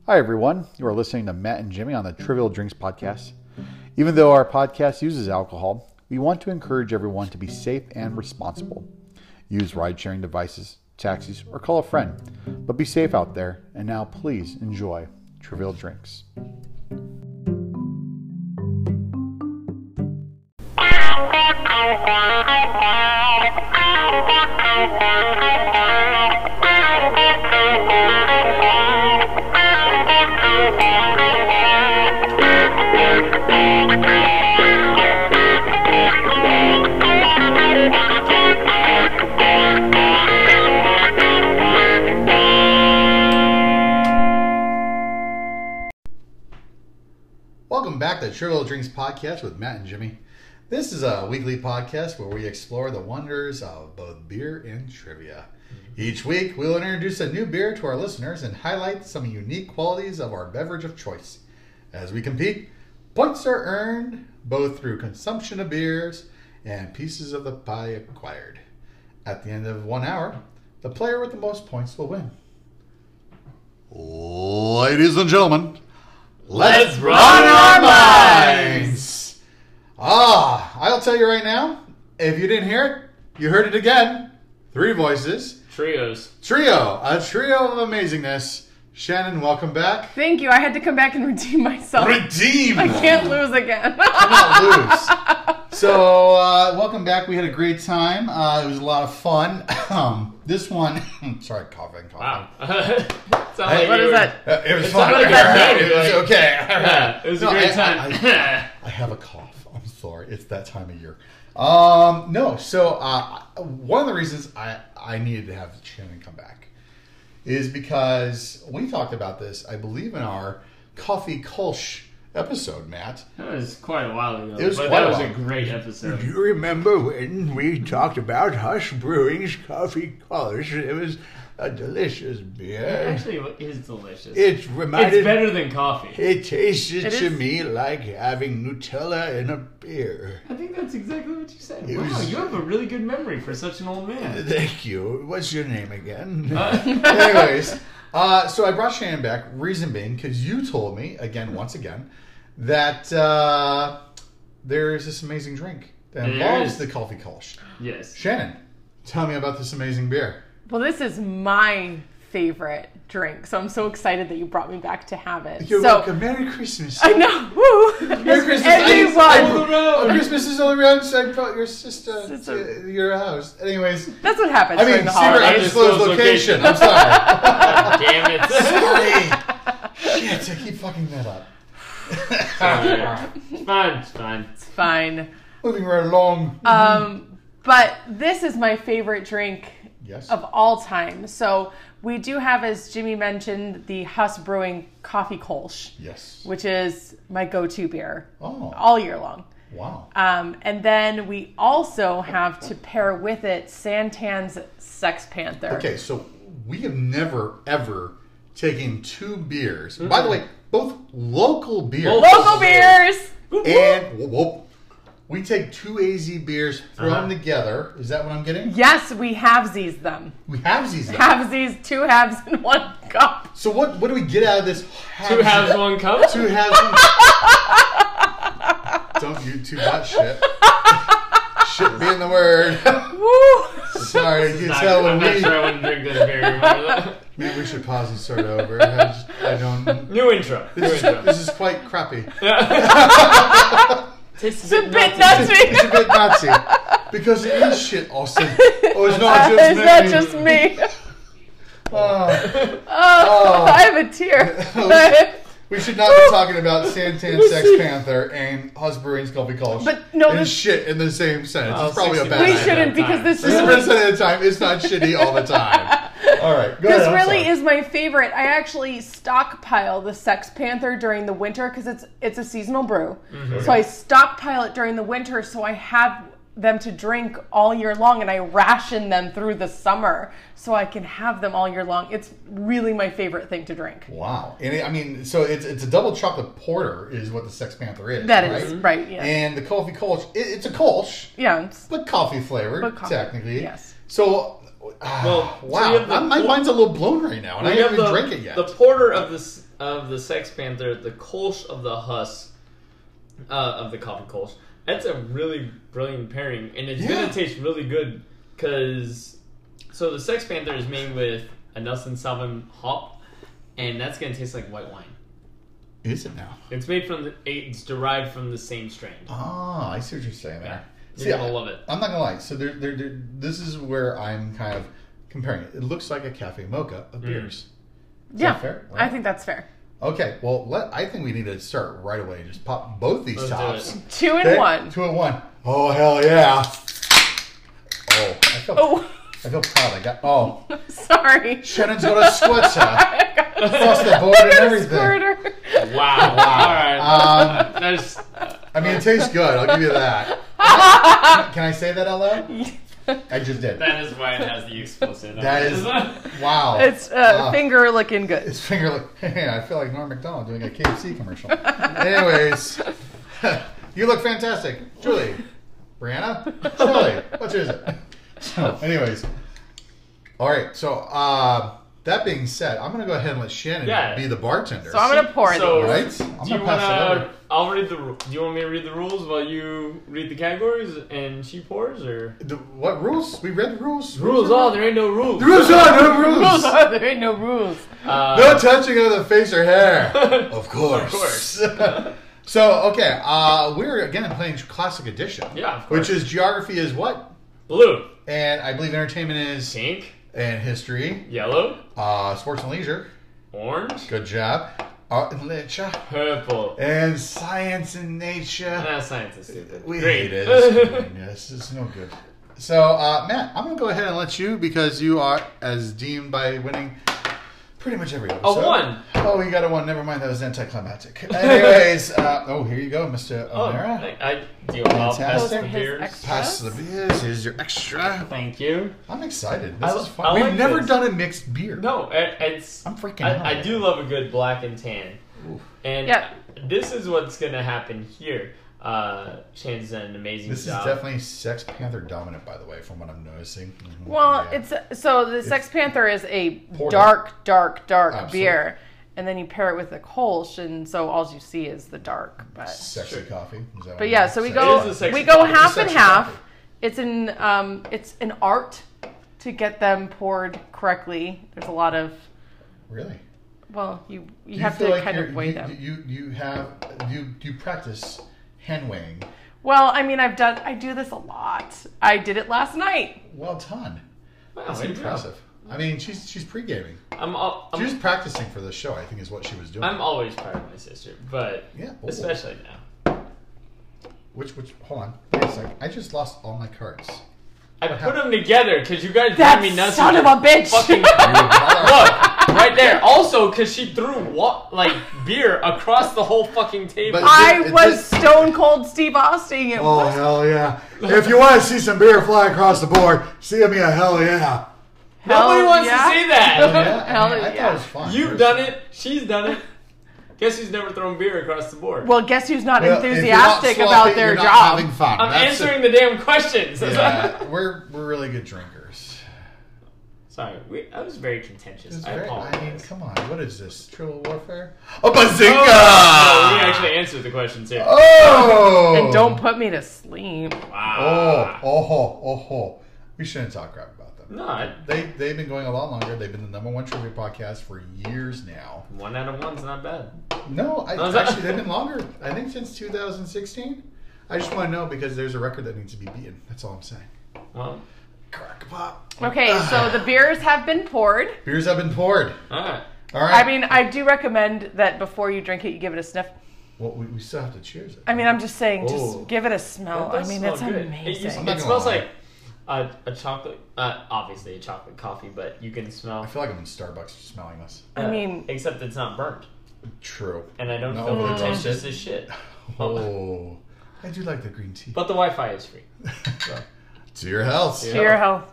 Hi, everyone. You are listening to Matt and Jimmy on the Trivial Drinks Podcast. Even though our podcast uses alcohol, we want to encourage everyone to be safe and responsible. Use ride-sharing devices, taxis, or call a friend. But be safe out there. And now, please enjoy Trivial Drinks. Welcome back to Trivial Drinks Podcast with Matt and Jimmy. This is a weekly podcast where we explore the wonders of both beer and trivia. Each week, we'll introduce a new beer to our listeners and highlight some unique qualities of our beverage of choice. As we compete, points are earned both through consumption of beers and pieces of the pie acquired. At the end of 1 hour, the player with the most points will win. Ladies and gentlemen, let's run our minds! I'll tell you right now, if you didn't hear it, you heard it again. 3 voices. Trios. A trio of amazingness. Shannon, welcome back. Thank you. I had to come back and redeem myself. Redeem! I can't lose again. Cannot lose. So, welcome back. We had a great time. It was a lot of fun. This one, sorry, coughing. Wow. Hey, what is that? It was It's fun. not like that, It was okay. Yeah, it was a great time. I have a cough. I'm sorry. It's that time of year. One of the reasons I needed to have Shannon come back is because we talked about this, I believe, in our Coffee Kolsch episode, Matt. That was quite a while ago. It was but quite that a was while. a great episode. Do you remember when we talked about Hush Brewing's Coffee Kolsch? It was a delicious beer. Actually, it is delicious. It's better than coffee. It tasted It to is. me like having Nutella in a beer. I think that's exactly what you said. It Wow, was- you have a really good memory for such an old man. Thank you. What's your name again? Anyways, so I brought Shannon back. Reason being, because you told me once again, that there is this amazing drink that There involves is. the Coffee Kolsch. Yes. Shannon, tell me about this amazing beer. Well, this is my favorite drink, so I'm so excited that you brought me back to have it. You're so welcome. Merry Christmas. I know. Woo! Merry Christmas. Everyone. Christmas is all around, so I brought your sister Sister. to your house. Anyways, That's what happens I mean, during the secret holidays. undisclosed location. I'm sorry. Damn it. Sorry. Shit, I keep fucking that up. It's fine. It's fine. It's fine. Moving right along. But this is my favorite drink Yes. of all time. So we do have, as Jimmy mentioned, the Huss Brewing Coffee Kolsch, Yes. which is my go-to beer Oh, all year long. wow. And then we also have to pair with it Santan's Sex Panther. Okay, so we have never, ever taken 2 beers. By the way, both local beers. Local beers! And we take 2 AZ beers, throw them together. Is that what I'm getting? Yes, we halvesies them. We have these. Halvesies, 2 halves in 1 cup. So what do we get out of this? 2 halves, 1 cup? 2 halves. Don't YouTube that shit. Shit being the word. Woo! Sorry, you can tell when I'm not we. sure I wouldn't drink this beer. Maybe we should pause and start over. I don't. New intro. This is quite crappy. Tastes It's a bit It's nutsy. a bit Nazi because it is shit, Austin. Oh, it's not just Is me. that just me? Oh. Oh, I have a tear. We should not be talking about Santan Sex Panther and Huss Brewing's Coffee Kolsch But no, and this- shit in the same sentence. Oh, It's probably a 60% bad we idea. shouldn't, because this 60% of the time, it's not shitty all the time. All right, go ahead. This I'm really sorry. is my favorite. I actually stockpile the Sex Panther during the winter because it's a seasonal brew. So I stockpile it during the winter so I have them to drink all year long, and I ration them through the summer so I can have them all year long. It's really my favorite thing to drink. Wow. And I mean, so it's a double chocolate porter is what the Sex Panther is. That right? is right. Yeah. And the Coffee Kolsch, it's a Kolsch, Yeah. It's, but coffee flavored, But coffee, technically. yes. So, Well, so wow. you have the My mind's a little blown right now, and I We haven't have even drank it yet. The porter of this of the Sex Panther, the Kolsch of the Huss, of the coffee Kolsch. That's a really brilliant pairing, and it's gonna taste really good because the Sex Panther is made with a Nelson Sauvin hop, and that's gonna taste like white wine. Is it now? It's made from it's derived from the same strain. Oh, I see what you're saying there. You're gonna love it. I'm not gonna lie. So this is where I'm kind of comparing it. It looks like a cafe mocha of beers. Is that fair? Right? I think that's fair. Okay, well, I think we need to start right away. Just pop both these Let's tops. do it. 2 in 1. 2 in 1. Oh, hell yeah. Oh, I feel proud. I got, Sorry. Shannon's got a squirter. Across the board and everything. Squirter. Wow. All right. There's. I mean, it tastes good. I'll give you that. Can I say that out loud? I just did. That is why it has the explicit. That is, wow. It's finger looking good. It's finger like, hey, I feel like Norm Macdonald doing a KFC commercial. Anyways, you look fantastic. Julie. Brianna? Julie, what is it? So, anyways. All right, so that being said, I'm going to go ahead and let Shannon be the bartender. So I'm going to pour it. So, right? I'm do you going to pass it over. I'll read do you want me to read the rules while you read the categories and she pours, or? What rules? We read the rules. Rules on, there ain't no rules. The rules are no rules. There ain't no rules. No touching of the face or hair. Of course. Of course. So, okay, we're again playing Classic Edition. Yeah, of course. Which is geography is what? Blue. And I believe entertainment is Pink. And history. Yellow. Sports and leisure. Orange. Good job. Art and literature. Purple. And science and nature. Science is stupid. We Great. hate it. Yes, it's no good. So, Matt, I'm going to go ahead and let you, because you are as deemed by winning pretty much every episode. A 1. Oh, you got a 1. Never mind, that was anticlimactic. Anyways, here you go, Mr. O'Mara. Do you want to pass Fantastic. the beers? Extras? Pass the beers. Here's your extra. Thank you. I'm excited. I This is I fun. We've like never this. done a mixed beer. No, it's. I'm freaking out. I do love a good black and tan. Oof. And Yeah. this is what's going to happen here. Shannon's done an amazing This job. is definitely Sex Panther dominant, by the way, from what I'm noticing. Mhm. Well, Yeah. the Sex Panther is a Porter. dark Absolutely. beer, and then you pair it with the Kolsch, and so all you see is the dark. But Sexy coffee. Is that what But yeah, you're so we saying? go It is a sexy we go coffee. half and Sexy half. coffee. It's an art to get them poured correctly. There's a lot of Really? you Do you have feel to like kind of you're- weigh you, them. You practice hand weighing. Well, I mean, I do this a lot. I did it last night. Well done. Wow, That's way to go. impressive. I mean, she's pre-gaming. I'm She's practicing for the show, I think, is what she was doing. I'm always proud of my sister, but Yeah. Oh. especially now. Which, hold on. Wait a sec. I just lost all my cards. I put them together because you guys That drive me nuts. son with of a your bitch. Fucking, look, right there. Also, because she threw beer across the whole fucking table. But- I It was just- Stone Cold Steve Austin. It Oh, was- hell yeah. If you want to see some beer fly across the board, see me a hell yeah. Nobody hell wants yeah. to see that. Hell I thought yeah. it was fun. You've done it. She's done it. Guess who's never thrown beer across the board? Well, guess who's not Well, if you're enthusiastic not about sloppy, their you're not job? having fun. I'm That's answering the damn questions. Yeah, we're really good drinkers. Sorry, I was very contentious. It's I very, apologize. I mean, come on. What is this? Trill warfare? A bazooka! No, we actually answered the questions here. Oh! And don't put me to sleep. Wow. Oh. We shouldn't talk crap about them. No, They've been going a lot longer. They've been the #1 trivia podcast for years now. 1 out of 1's not bad. No, is that- actually, they've been longer. I think since 2016. I just want to know because there's a record that needs to be beaten. That's all I'm saying. Well, Crack pop. Okay, so the beers have been poured. Beers have been poured. alright. All right. I mean, I do recommend that before you drink it, you give it a sniff. well, we still have to cheers it. I mean, I'm just saying, Ooh. just give it a smell. That I does mean, smell it's good. amazing. I'm not It gonna smells lie. like a chocolate, obviously a chocolate coffee, but you can smell. I feel like I'm in Starbucks smelling this. I mean, except it's not burnt, True. and I don't Not feel overly pretentious toasted. as shit. Oh, I do like the green tea. But the Wi-Fi is free. To your health. to your health.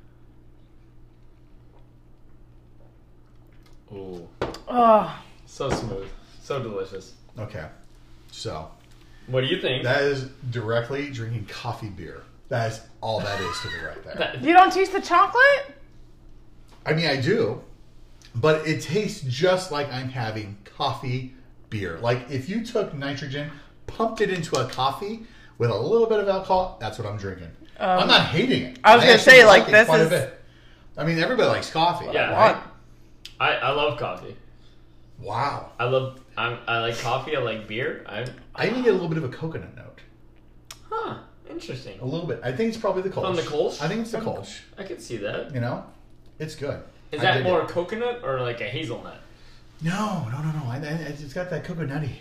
Ooh, Oh, so smooth, so delicious. Okay. So, What do you think? that is directly drinking coffee beer. That is all that is to me right there. That- you don't taste the chocolate? I mean, I do. but it tastes just like I'm having coffee beer. Like if you took nitrogen, pumped it into a coffee with a little bit of alcohol, that's what I'm drinking. I'm not hating it. I was going to say, like, it this quite a is... bit. I mean, everybody likes coffee. Yeah. Right? I love coffee. Wow. I like coffee. I like beer. I even get a little bit of a coconut note. Huh. Interesting. A little bit. I think it's probably the Kolsch. From the Kolsch? I think it's the Kolsch. I can see that. You know? It's good. Is I that dig more it. coconut or like a hazelnut? No. It's got that coconutty.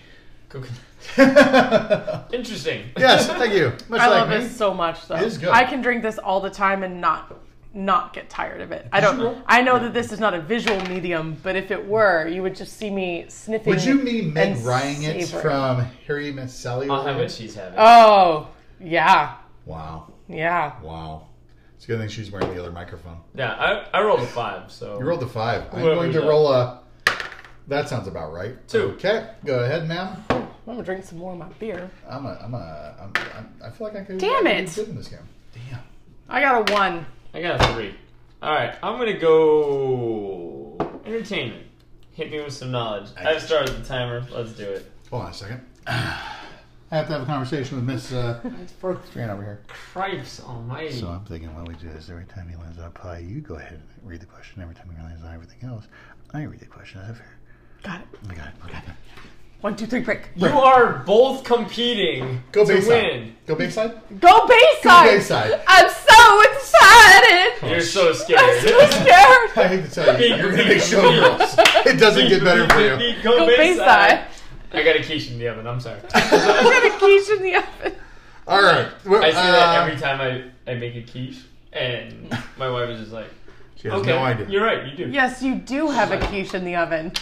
Coconut. Interesting. Yes, thank you. Much I like love me. this so much, though. It is good. I can drink this all the time and not get tired of it. I know that this is not a visual medium, but if it were, you would just see me sniffing. Would you mean Meg and Ryan it savoring. from Harry Met Sally? I'll have it. She's having it. Oh, yeah. Wow. Yeah. Wow. It's a good thing she's wearing the other microphone. Yeah, I rolled a 5, so... You rolled a 5. I'm Whoever's going to up. roll a... That sounds about right. 2. Okay, go ahead, ma'am. I'm gonna drink some more of my beer. I feel like I could Damn be it. good in this game. Damn. I got a 1. I got a 3. Alright, I'm gonna go... Entertainment. Hit me with some knowledge. I've started the timer. Let's do it. Hold on a second. I have to have a conversation with Miss Strand over here. Cripes almighty. So I'm thinking, why don't we do this? Every time he lands on a pie, you go ahead and read the question. Every time he lands on everything else, I read the question. Is that fair? Got it. I got it. Okay. 1, 2, 3, break. You are both competing Go to Bayside. win. Go Bayside? Go Bayside! Go Bayside. I'm so excited! You're so scared. I'm so scared! I hate to tell you, you're going to make showgirls. It doesn't get better for you. Go Go Bayside! I got a quiche in the oven. I'm sorry. I got a quiche in the oven. All right. I say that every time I make a quiche, and my wife is just like, She has okay, no idea. you're right, you do. Yes, you do have a quiche in the oven.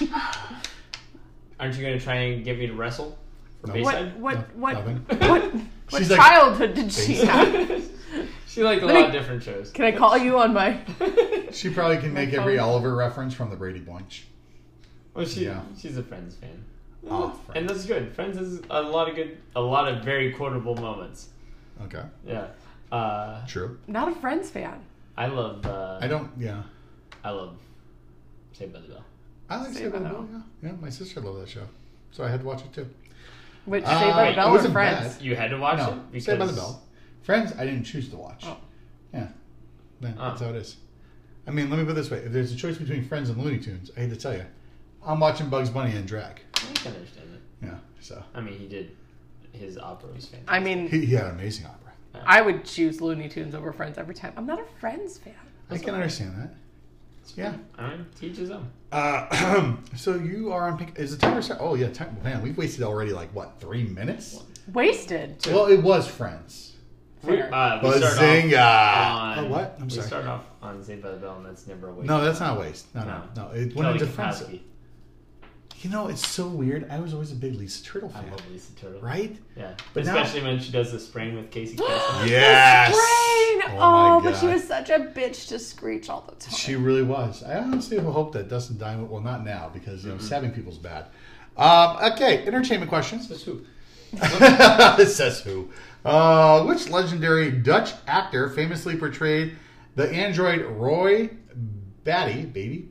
Aren't you going to try and get me to wrestle for No. Bayside? What Nothing. what She's like- childhood did she have? She liked a Let lot me- of different shows. Can I call you on my... She probably can make My every phone. Oliver reference from the Brady Bunch. Well, Yeah. she's a Friends fan. Oh, And Friends. that's good. Friends is a lot of very quotable moments. Okay. Yeah. True. Not a Friends fan. I love. I don't, yeah. I love Saved by the Bell. I like Saved Saved by by the the Bell, yeah. Yeah, my sister loved that show. So I had to watch it too. Which Uh, Saved by it the Bell or wasn't Friends? bad. You had to watch No, it because Saved by the Bell. Friends, I didn't choose to watch. Oh. Yeah. Yeah, that's Oh. how it is. I mean, let me put it this way. If there's a choice between Friends and Looney Tunes, I hate to tell you, I'm watching Bugs Bunny and drag. I can understand it. Yeah, so. I mean, he did his opera was fantastic. I mean, He had an amazing opera. I would choose Looney Tunes over Friends every time. I'm not a Friends fan. I can understand that. Yeah. I mean, teach his own. So you are on Pink. Is the timer start? Oh, yeah. Man, we've wasted already, 3 minutes? Wasted. Well, it was Friends. We start off Bazinga! on. Oh, what? I'm we sorry. start off on Saved by the Bell, and that's never a waste. No, that's not a waste. No. It went Kelly into Friends. Kapowski. You know, it's so weird. I was always a big Lisa Turtle I fan. love Lisa Turtle. Right? Yeah. But now- Especially when she does the spraying with Casey Kasem. Yes! Brain. Oh, my But she God. was such a bitch to screech all the time. She really was. I honestly hope that Dustin Diamond, well, not now, because stabbing people's bad. Okay, entertainment questions. That's who? It says who. Which legendary Dutch actor famously portrayed the android Roy Batty?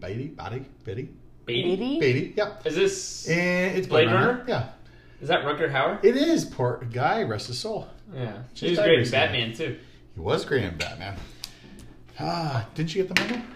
Beatty? Yep. Is this? And it's Blade Runner? Yeah. Is that Rutger Hauer? It is. Poor guy, rest his soul. Yeah. Just He was died great in recently. Batman too. He was great in Batman. Didn't you get the memo?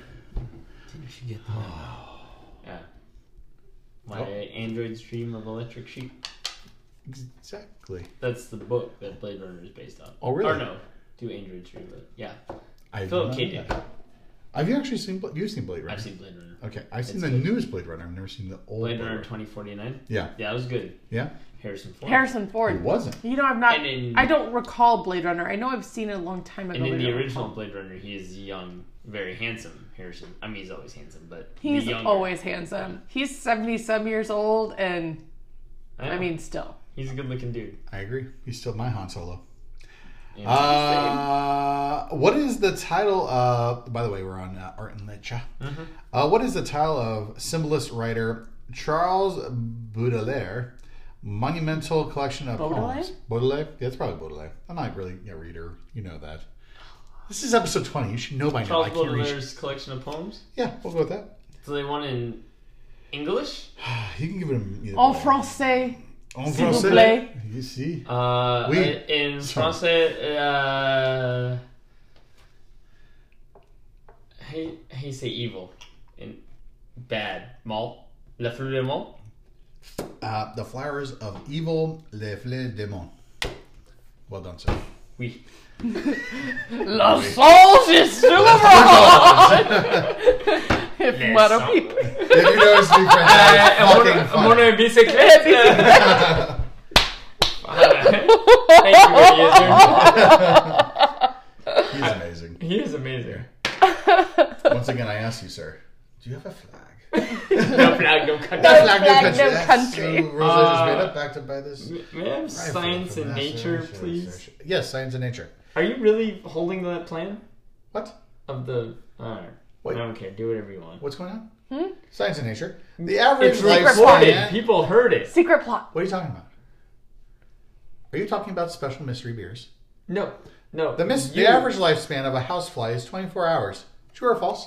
Yeah. My Oh. Android's Dream of Electric Sheep. Exactly. That's the book that Blade Runner is based on. Oh, really? Or no, do Android's Dream, but yeah. I Philip did K. not know Dick. that. Have you actually seen? You've seen Blade Runner? I've seen Blade Runner. Okay, I've seen It's the good. newest Blade Runner. I've never seen the old Blade Blade Runner Runner. 2049. Yeah. Yeah, that was good. Yeah. Harrison Ford. Harrison Ford. It wasn't. You know, I've not. And in- I don't recall Blade Runner. I know I've seen it a long time ago. And in but I the don't original recall. Blade Runner, he is young, very handsome Harrison. I mean, he's always handsome, but He's the younger- always handsome. He's 70-some years old, and know. I mean, still. he's a good-looking dude. I agree. He's still my Han Solo. And What is the title of? By the way, we're on Art and Literature. What is the title of symbolist writer Charles Baudelaire monumental collection of Baudelaire? poems? Baudelaire? Yeah, it's probably Baudelaire. I'm not really a reader. You know that. This is episode 20. You should know by now. Charles I can't read. Baudelaire's collection of poems. Yeah, we'll go with that. Do they want in English? You can give it either En way. français. En S'il vous français. plaît. You see? Oui. In français, how you say evil? In bad. Mal. La fleur de mal? The flowers of evil, les fleurs de monde. Well done, sir. Oui. La sauce is super If Les Maro sauce. people. If you know to speak French, that's fucking I'm on funny. a bicyclette. Thank you, Eliezer. He's amazing. He is amazing. Once again, I ask you, sir, do you have a flag? No flag, no country. No flag, no That's country. so Rosa just made up backed up by this. May I have Rifle science from and NASA, nature, sure, please? sure. Yes, science and nature. Are you really holding that plan What? of the? Wait. I don't care. Do whatever you want. What's going on? Science and nature. The average It's recorded. lifespan. People heard it. Secret plot. What are you talking about? Are you talking about special mystery beers? No. The You- average lifespan of a housefly is 24 hours. True or false?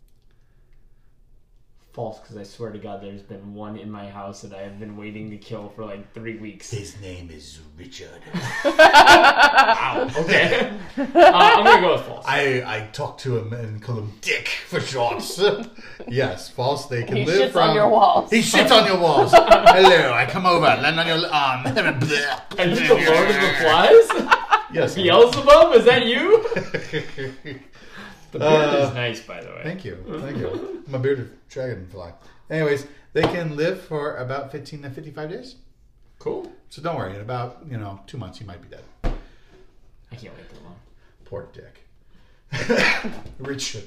False, because I swear to God, there's been one in my house that I have been waiting to kill for like 3 weeks. His name is Richard. Wow. Okay. I'm gonna go with false. I talked to him and called him Dick for short. Yes, false. They can He live shits from. on your walls. He shits on your walls. Hello, I come over, land on your arm. And you the Lord of the Flies? Yes. Beelzebub? Is that you? The beard is nice, by the way. Thank you. I'm a bearded dragonfly. Anyways, they can live for about 15 to 55 days. Cool. So don't worry. In about 2 months, you might be dead. I can't wait that long. Poor Dick. Richard.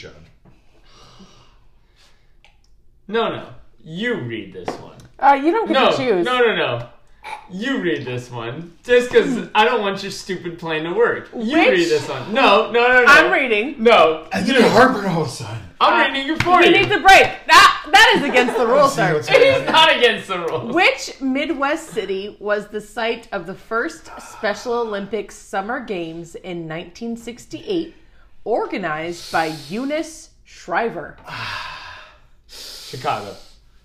No. You read this one. You don't get No. to choose. No. You read this one. Just because I don't want your stupid plan to work. You Which- read this one. No. I'm reading. No. I get a heartburn all of a sudden. I'm reading it for He you. needs a break. That is against the rules, See sir. what's It going is on. not against the rules. Which Midwest city was the site of the first Special Olympics Summer Games in 1968, organized by Eunice Shriver? Chicago.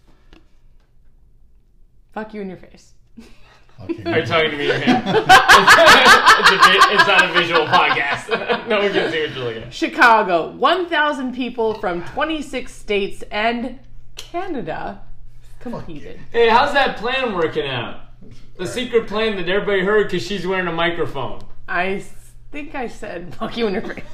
Fuck you in your face. Okay. Are you talking to me or him? It's not a visual podcast. No one can see what you're looking at. Chicago, 1,000 people from 26 states and Canada competed. Hey, how's that plan working out? The secret plan that everybody heard because she's wearing a microphone. I think I said fuck you in your face.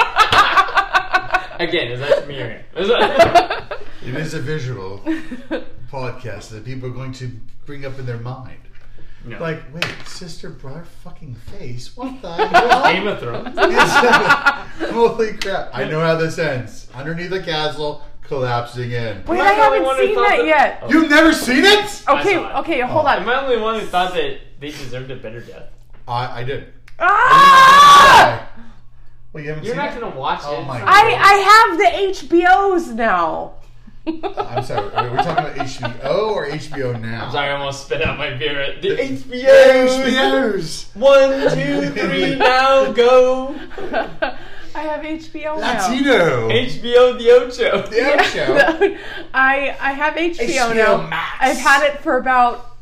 Again, is that me or him? It is a visual podcast that people are going to bring up in their mind. No. Like, wait, sister, brother, fucking face. What the hell? Game of Thrones. Holy crap. I know how this ends. Underneath the castle, collapsing in. Wait, Am I I the only one haven't who seen thought that that- yet. Oh. You've never seen it? Okay, saw it. okay, hold Am on. I the only one who thought that they deserved a better death? I did. Ah! Well, you haven't You're seen not it? going to watch Oh it. my God. I have the HBOs now. I'm sorry. Are we talking about HBO or HBO Now? I'm sorry, I almost spit out my beer. The HBO. HBOs. 1, 2, 3, now go. I have HBO now. Latino. HBO the Ocho. The show. I have HBO, HBO now. Max. I've had it for about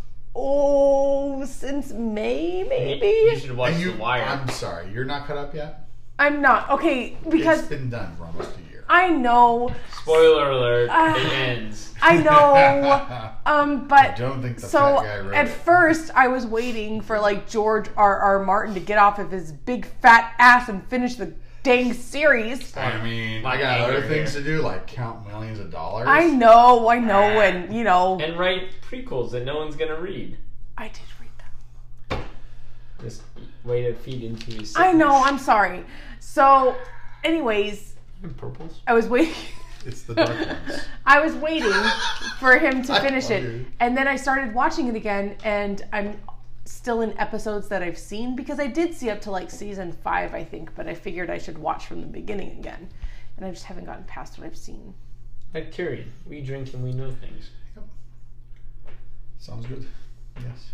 since May maybe. You should watch And you, The Wire. I'm sorry. You're not caught up yet? I'm not okay because It's been done for almost a year. I know, Spoiler alert, it ends. I know, but I don't think the so fat guy wrote at it. first I was waiting for like George R.R. Martin to get off of his big fat ass and finish the dang series. I mean, My I got anger other things here. to do, like count millions of dollars. I know, and you know, And write prequels that no one's gonna read. I did read them. Just way to feed into his I know, I'm sorry. So, anyways, Purples? I was waiting. It's the dark ones. I was waiting for him to I finish it. wondered. And then I started watching it again, and I'm still in episodes that I've seen because I did see up to like season 5, I think, but I figured I should watch from the beginning again. And I just haven't gotten past what I've seen. Like Tyrion. We drink and we know things. Sounds good. Yes.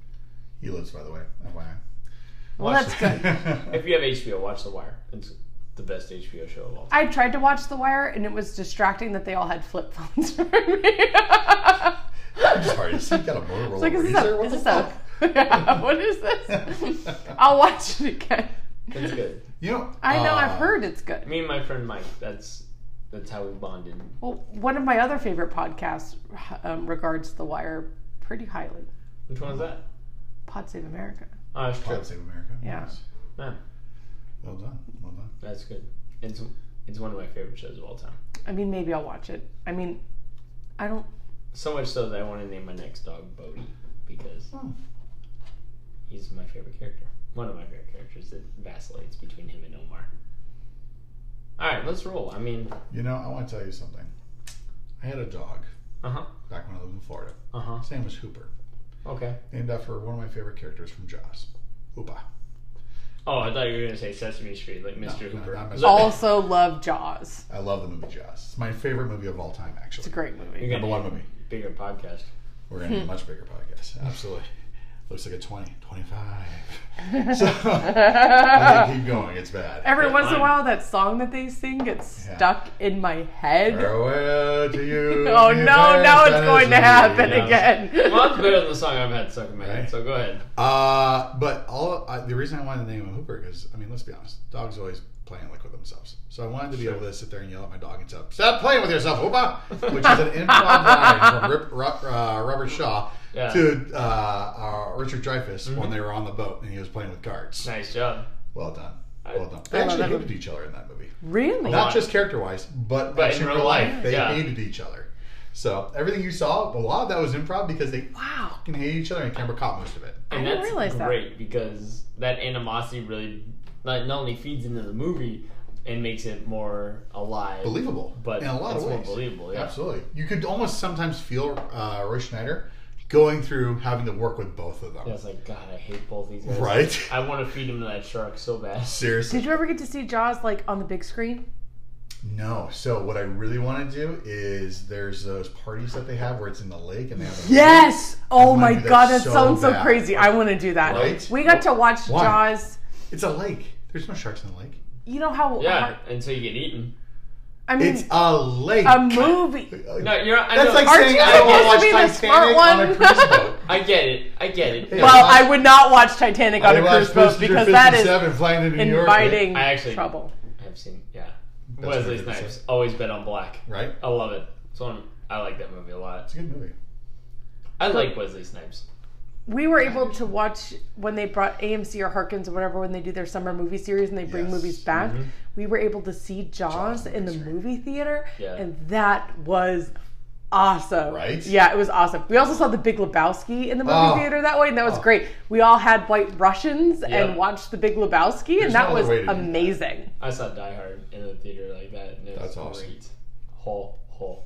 He lives, by the way. FYI. Well, Watch that's good. If you have HBO, watch The Wire. the best HBO show of all time. I tried to watch The Wire, and it was distracting that they all had flip phones for me. I'm sorry. So you got a Motorola It's like, is Razr? What this the a, fuck? yeah, what is this? I'll watch it again. It's good. You know, I know, I've heard it's good. Me and my friend Mike, that's how we bonded. Well, one of my other favorite podcasts regards The Wire pretty highly. Which one was that? Pod Save America. Oh, that's true. Pod Save America. Yeah. Nice. Yeah, Well done. Well done. that's good. It's one of my favorite shows of all time. I mean, maybe I'll watch it. I mean, I don't... So much so that I want to name my next dog Bodhi because he's my favorite character. One of my favorite characters that vacillates between him and Omar. All right, let's roll. I mean, You know, I want to tell you something. I had a dog uh-huh. back when I lived in Florida. Uh-huh. His name was Hooper. Okay. Named after one of my favorite characters from Jaws. Hoopa. Oh, I thought you were going to say Sesame Street, like Mr. No, Hooper. not Mr. Is that- Also love Jaws. I love the movie Jaws. It's my favorite movie of all time, actually. It's a great movie. You're Number gonna one need movie. a bigger podcast. We're going to need a much bigger podcast. Absolutely. Looks like a 20, 25. So, I can keep going. It's bad. Every Yeah, once in a fine. while, that song that they sing gets Yeah. stuck in my head. Farewell to you. Oh dear no, now it's going to fantasy. happen Yeah. again. Well, that's better than the song I've had stuck in my head, Right. so go ahead. But the reason I wanted to name him Hooper, because, I mean, let's be honest. Dogs always playing like with themselves. So I wanted to be able to sit there and yell at my dog and say, "Stop playing with yourself, Hooper!" Which is an improv line from Robert Shaw Yeah. to Richard Dreyfuss when they were on the boat and he was playing with cards. Nice job. Well done. Well done. I They love actually that hated movie. each other in that movie. Really? Not just character-wise, but But in actually in real real life. life, They yeah. hated each other. So everything you saw, a lot of that was improv because they Wow. fucking hated each other and camera caught most of it. I And didn't that's realize that. great because that animosity really not only feeds into the movie and makes it more alive, Believable. but in a lot it's of more ways. believable. Yeah. Absolutely. You could almost sometimes feel Roy Schneider going through having to work with both of them. Yeah, it's like, God, I hate both these guys. Right? I want to feed him to that shark so bad. Seriously. Did you ever get to see Jaws like on the big screen? No. So what I really want to do is there's those parties that they have where it's in the lake and they have a Yes. Oh I wanna my do that god, that so sounds so bad. crazy. I want to do that. Right? We got to watch Why? Jaws. It's a lake. There's no sharks in the lake. You know how? Yeah, until you get eaten. I mean, It's a lake. a movie. No, you're. I That's know, like Aren't saying you I don't want to supposed watch to be the smart Titanic on a one? cruise boat. I get it. I get it. Hey, Well, I would not watch Titanic on I a watched cruise boat Passenger because that is 57 flying into New York. inviting I actually- trouble. I've seen. Yeah. That's Wesley what it is. Snipes always bet on black. Right? I love it. So I like that movie a lot. It's a good movie. I like Wesley Snipes. We were able to watch when they brought AMC or Harkins or whatever when they do their summer movie series and they bring Yes. movies back. We were able to see Jaws in the movie movie theater, Yeah. and that was awesome. Right? Yeah, it was awesome. We also saw The Big Lebowski in the movie Oh. theater that way, and that was Oh. great. We all had White Russians Yeah. and watched The Big Lebowski, There's and that no other was way to do that. amazing. I saw Die Hard in the theater like that. And it was That's awesome. great. Ho.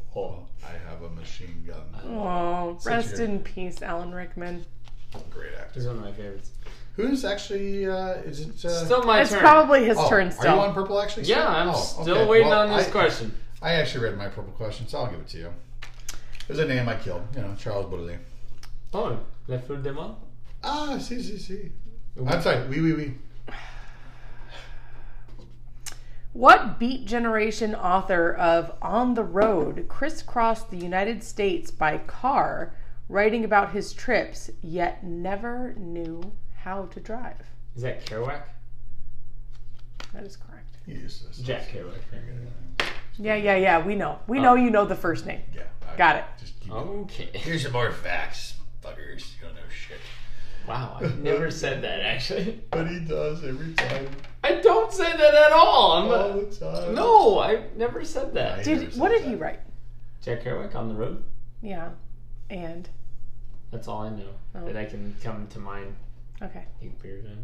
I have a machine gun. Oh, Such rest a- in peace, Alan Rickman. Great He's actor. one of my favorites. Who's actually, is it... Still my It's turn. probably his oh, turn Are still. you on purple actually? Yeah, still? I'm Oh, still okay. waiting Well, on this question. I actually read my purple question, so I'll give it to you. There's a name I killed, Charles Baudelaire. Oh, La Fleur de Mal? Ah, si. I'm sorry, oui. What Beat Generation author of On the Road crisscrossed the United States by car, writing about his trips, yet never knew how to drive? Is that Kerouac? That is correct. Jack Kerouac. Yeah. We know. We know you know the first name. Yeah. Got it. Just keep going. Okay. Here's some more facts, fuckers. You don't know shit. Wow, I've never said that actually. But he does every time. I don't say that at all. All the time. No, I've never said that. Right. What did he write? Jack Kerouac on the road. Yeah. And That's all I know that I can come to mind. okay. Eight beers in.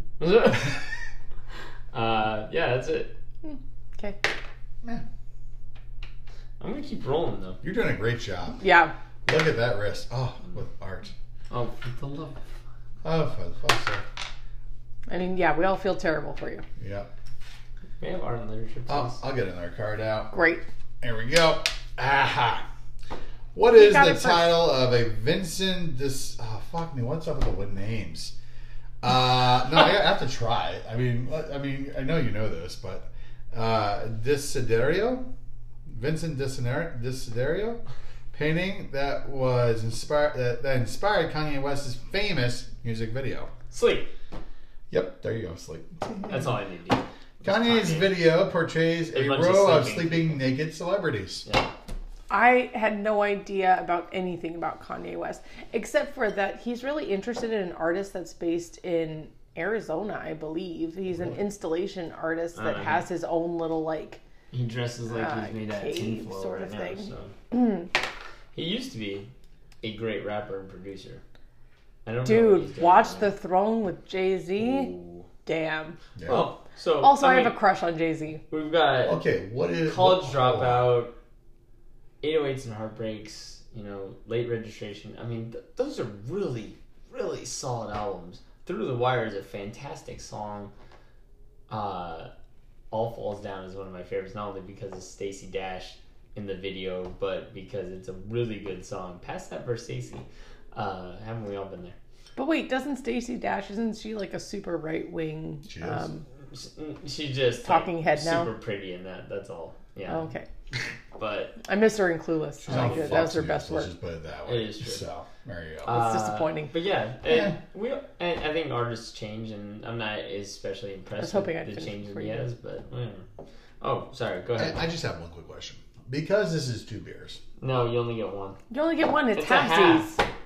Yeah, that's it. Okay. Yeah. I'm gonna keep rolling though. You're doing a great job. Yeah. Look at that wrist. Oh, with art. Oh, for the love. Oh, for the fuck's sake. I mean, yeah, we all feel terrible for you. Yeah. We have art and literature. I'll get another card out. Great. There we go. Aha. What is got the it first. title of a Vincent Oh, fuck me. What's up with the names? No, I have to try. I mean, I know you know this, but Vincent Desiderio painting that was inspired Kanye West's famous music video. Sleep. Yep, there you go, Sleep. That's all I need to do. Kanye's video portrays a bunch of row of sleeping. sleeping naked celebrities. Yeah. I had no idea about anything about Kanye West, except for that he's really interested in an artist that's based in Arizona, I believe. He's an installation artist that has his own little, like... He dresses like he's made out of cave tinfoil sort right of now, thing. so. He used to be a great rapper and producer. I don't know what he's Dude, doing watch now. The Throne with Jay-Z. Ooh. Damn. Yeah. Oh, so Also, I mean, have a crush on Jay-Z. We've got Okay, what is... College what- Dropout, 808s and Heartbreaks, Late Registration. I mean, those are really, really solid albums. Through the Wire is a fantastic song. All Falls Down is one of my favorites, not only because of Stacey Dash in the video, but because it's a really good song. Pass that for Stacey. Haven't we all been there? But wait, doesn't Stacey Dash, isn't she like a super right-wing... She is. She's just Talking head now? super pretty in that. That's all. Yeah. Oh, okay. But I miss her in Clueless. She's on That Fox was her News, best let's work. just put it that way. It is true. So, there you go. It's disappointing. But yeah, and I think artists change, and I'm not especially impressed hoping with I'd the finish changes before he you has. But whatever. Oh, sorry. Go ahead. I just have one quick question. Because this is 2 beers, No, you only get one. You only get one. It's It's a halfsies. half.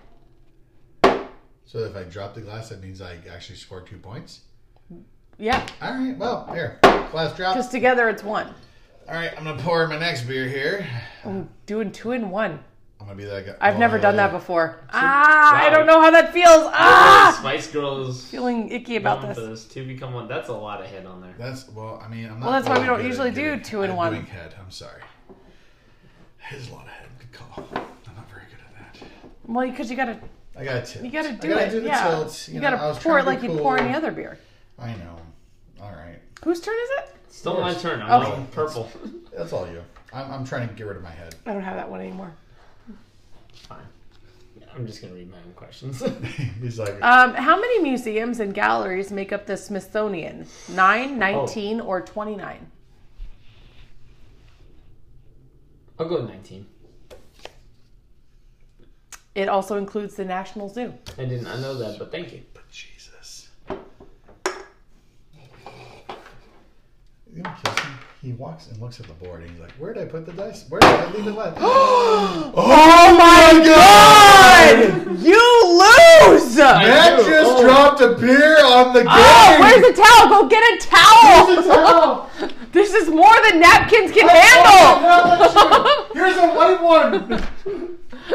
so if I drop the glass, that means I actually score 2 points? Yeah. All right, well, here. Glass drop. Because together it's one. All right, I'm going to pour my next beer here. I'm doing 2 in 1. I'm going to be that guy. I've never done that before. before. I don't know how that feels. Spice Girls. Feeling icky about going this. for 2 become 1. That's a lot of head on there. I'm not. Well, that's why we really don't good at usually do getting- 2 in I'm 1. doing head. I'm sorry. Head's a lot of head. Good call. I'm not very good at that. Well, because you gotta I got to tilt. do I it. gotta do the Yeah. tilt. You know, I gotta was pour it trying like to be you pour cool. any other beer. I know. All right. Whose turn is it? Still my turn. I'm Okay. on purple. That's all you. I'm trying to get rid of my head. I don't have that one anymore. Fine. I'm just gonna read my own questions. He's like, How many museums and galleries make up the Smithsonian? 9, 19, or 29? I'll go with 19. It also includes the National Zoo. I did not know that, but thank you. but Jesus. You know, Kirsten, he walks and looks at the board and he's like, where did I put the dice? Where did I leave it left? Oh my God! You lose! Matt do. just Oh. dropped a beer on the game! Oh, where's the towel? Go get a towel! Where's the towel? This is more than napkins can handle! Here's a white one!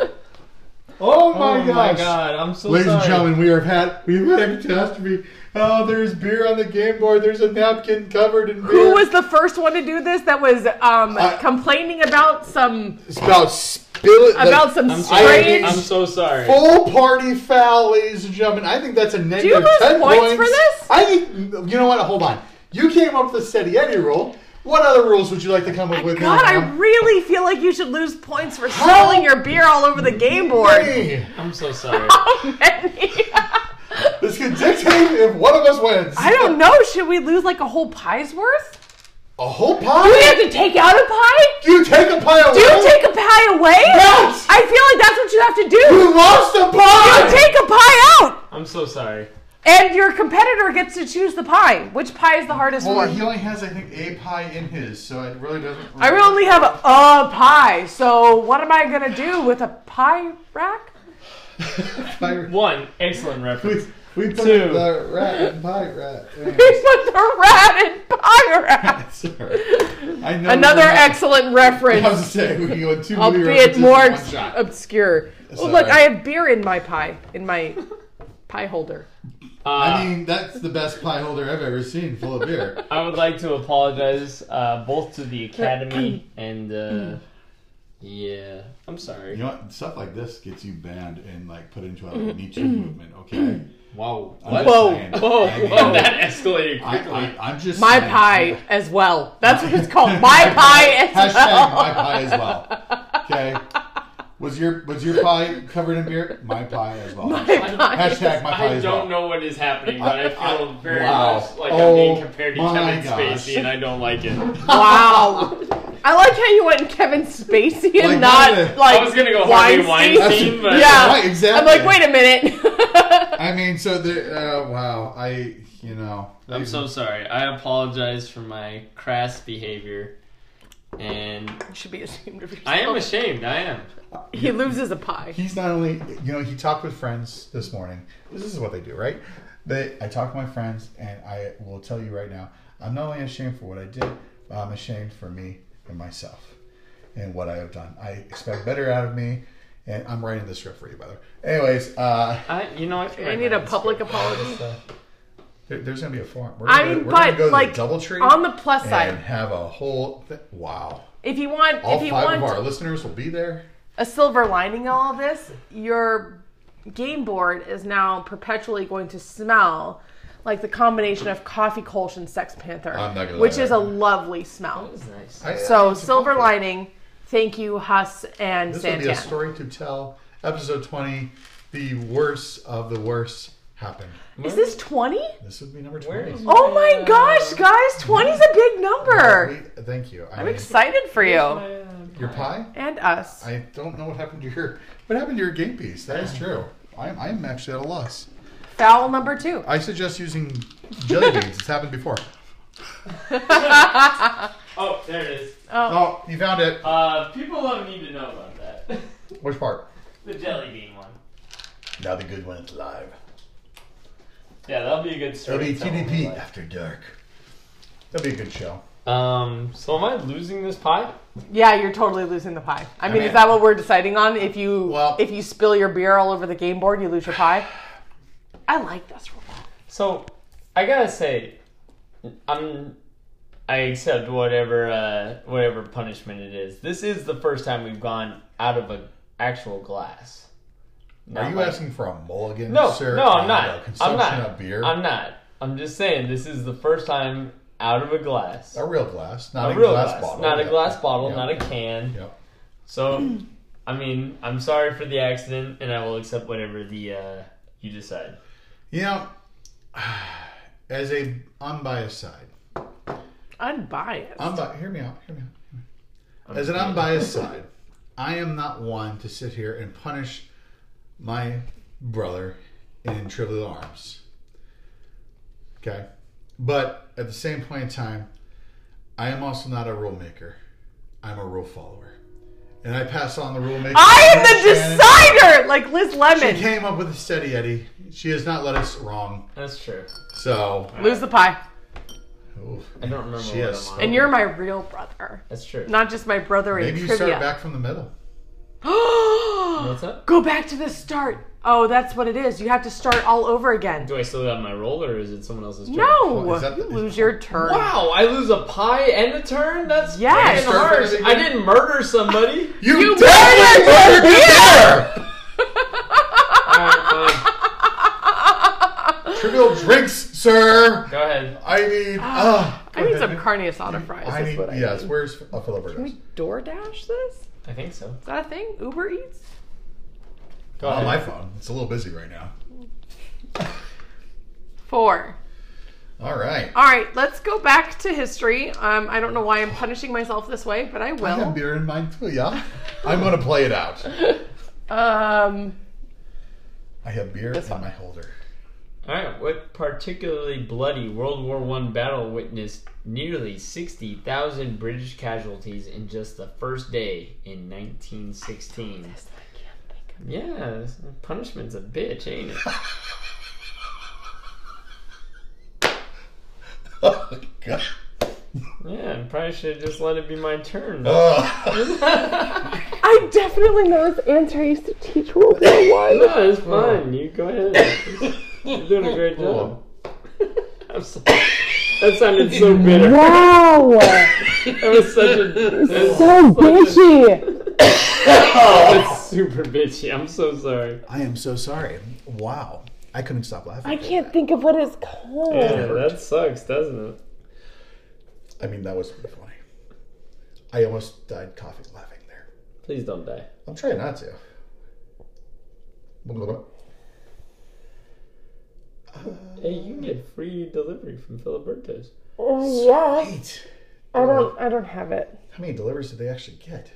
Oh my gosh! god, I'm so Ladies sorry. and gentlemen, we've had a catastrophe. Oh, there's beer on the game board. There's a napkin covered in beer. Who was the first one to do this that was complaining about some It's about spilling. some I'm strange... so sorry. Full party foul, ladies and gentlemen. I think that's a negative you lose 10 points points for this? I think, you know what? Hold on. You came up with the Steady Eddie rule. What other rules would you like to come up with God, now? I really feel like you should lose points for spilling your beer all over the game board. Hey, I'm so sorry. How many? this can dictate if one of us wins. I don't know. Should we lose like a whole pie's worth? A whole Do we pie? have to take out a pie? Do you take a pie away? Do you take a pie away? Yes! I feel like that's what you have to do. You lost a pie! You take a pie out, I'm so sorry. and your competitor gets to choose the pie. Which pie is the hardest Well, one? he only has, I think, a pie in his, so it really doesn't... I only have a pie, so what am I gonna do with a pie rack? One, excellent reference. We put Two. the rat and pie rat. We put the rat in pie rack. Sorry. I know Another we're not- excellent I was reference, saying we can go in 2 albeit references more in one shot. obscure. Oh, Sorry. look, I have beer in my pie, in my pie holder. I mean, that's the best pie holder I've ever seen, full of beer. I would like to apologize both to the Academy and yeah, I'm sorry. You know what? Stuff like this gets you banned and like put into a Me Too movement. Okay. Wow. I'm just Whoa, saying. whoa, I mean, whoa. That escalated quickly. I'm just My saying. pie as well. That's what it's called. My pie as Hashtag well. my pie as well. Okay. Was your pie covered in beer? My pie as well. My pie. Hashtag my pie I as well. don't know what is happening, but I feel very wow. much like Oh I'm being compared to my Kevin gosh. Spacey, and I don't like it. Wow. I like how you went Kevin Spacey and Like, not not like I was gonna go Harvey Weinstein, but Yeah. Right, exactly. I'm like, wait a minute. I mean, so wow. I'm so sorry. I apologize for my crass behavior, and You should be ashamed of yourself. I am ashamed. I am. He loses a pie. He's not only, he talked with friends this morning. This is what they do, right? I talk to my friends, and I will tell you right now, I'm not only ashamed for what I did, but I'm ashamed for me and myself and what I have done. I expect better out of me, and I'm writing this script for you, by the way. Anyways, I need a public apology. there's going to be a forum. We're I gonna mean, go to but like the Doubletree on the plus and side, have a whole wow. if you want, All if you 5 of want our listeners will be there. a silver lining in all of this, your game board is now perpetually going to smell like the combination of Coffee Kolsch and Sex Panther, I'm not gonna which lie. is a lovely smell. That was nice. So silver lining, thank you, Huss and This will be a Santan. story to tell. Episode 20, the worst of the worst happened. Is this 20? This would be number Where 20. is Oh my gosh, guys, 20 is a big number. Thank you. I'm excited for you Your pie? and us. I don't know what happened to your game piece. That is true. I'm actually at a loss. Foul number 2. I suggest using jelly beans. It's happened before. Oh, there it is. Oh, you found it. People don't need to know about that. Which part? The jelly bean one. Now the good one is live. Yeah, that'll be a good It'll story. be TDP After Dark. That'll be a good show. So am I losing this pie? Yeah, you're totally losing the pie. I mean, mean- is that what we're deciding on? If you Well- if you spill your beer all over the game board, you lose your pie. I like this rule. So I gotta say, I accept whatever punishment it is. This is the first time we've gone out of an actual glass. Are Not you like- asking for a mulligan, No, sir? no, I'm on not. the I'm Consumption not. of beer? I'm not. I'm just saying this is the first time out of a glass. A real glass, not a real glass bottle. Not a Yeah. glass bottle, Yeah. not a can. Yep. So, I mean, I'm sorry for the accident, and I will accept whatever you decide. As a unbiased side, Unbiased. hear me out. As an unbiased side, I am not one to sit here and punish my brother in trivial arms. Okay? But at the same point in time, I am also not a rule maker. I'm a rule follower. And I pass on the rule making. I am the Shannon. decider, like Liz She Lemon. came up with a steady Eddie. She has not led us wrong. That's true. So, Lose the pie. oof, I don't remember she what has I'm on. And you're my real brother, That's true. not just my brother in maybe you trivia. start back from the middle. What's up? Go back to the start. Oh, that's what it is. You have to start all over again. Do I still have my roll, or is it someone else's turn? No, Is that you the- lose your turn. Wow, I lose a pie and a turn? That's Yes. fucking Start from harsh. the I beginning. didn't murder somebody. You murdered your beer! Alright, fine. Trivial drinks, sir. Go ahead. I need. I need go some ahead. carne asada fries. I is need. what I Yes. need. Where's a Philip? Can we DoorDash this? I think so. Is that a thing? Uber Eats? Go On ahead. my phone. It's a little busy right now. 4. All right. All right, let's go back to history. I don't know why I'm punishing myself this way, but I I have will. beer in mind too. Yeah. I'm gonna play it out. Um, I have beer This in one. my holder. Alright, what particularly bloody World War I battle witnessed nearly 60,000 British casualties in just the first day in 1916? Yeah, punishment's a bitch, ain't it? Oh God. Yeah, I probably should have just let it be my turn. I definitely know this answer. I used to teach World War I. No, it's fine. You go ahead. You're doing a great job. I'm sorry. That sounded so bitter. Wow! That was such a... So bitchy! That's super bitchy. I'm so sorry. I am so sorry. Wow. I couldn't stop laughing. I can't think of what it's called. Yeah, that sucks, doesn't it? I mean, that was pretty funny. I almost died coughing laughing there. Please don't die. I'm trying not to. Hey, you can get free delivery from Filiberto's. Oh yeah. Sweet. I don't have it. How many deliveries did they actually get?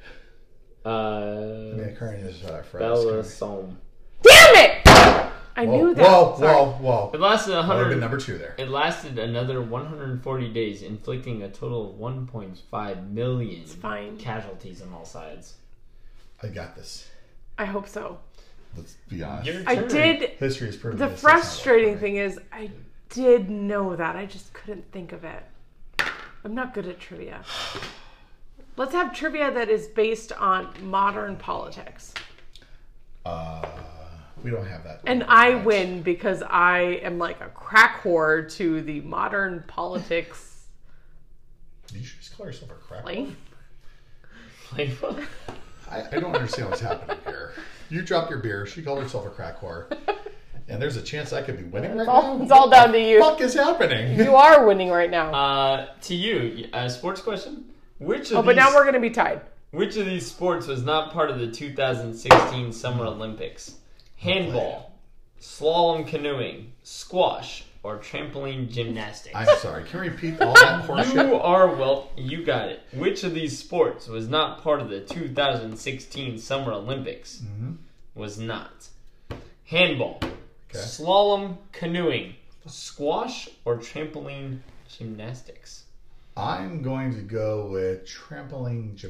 I mean, current is Bella Somme. Damn it! I knew that. Whoa. It lasted That would have been number 2 there. It lasted another 140 days, inflicting a total of 1.5 million fine. casualties on all sides. I got this. I hope so. Let's be honest. Your I turn. did. History is proven. The this does not work frustrating for me. thing is, I did know that. I just couldn't think of it. I'm not good at trivia. Let's have trivia that is based on modern politics. We don't have that. And I win because I am like a crack whore to the modern politics. You should just call yourself a crack. Like, Playful. I don't understand what's happening here. You dropped your beer. She called herself a crack whore. And there's a chance I could be winning right now. it's all down to you. What the fuck is happening? You are winning right now. To you, a sports question. But now we're going to be tied. Which of these sports was not part of the 2016 Summer Olympics? Handball, slalom canoeing, squash, or trampoline gymnastics? I'm sorry. Can you repeat all that horseshit? You got it. Which of these sports was not part of the 2016 Summer Olympics? Was not. Handball, slalom canoeing, squash, or trampoline gymnastics? I'm going to go with trampoline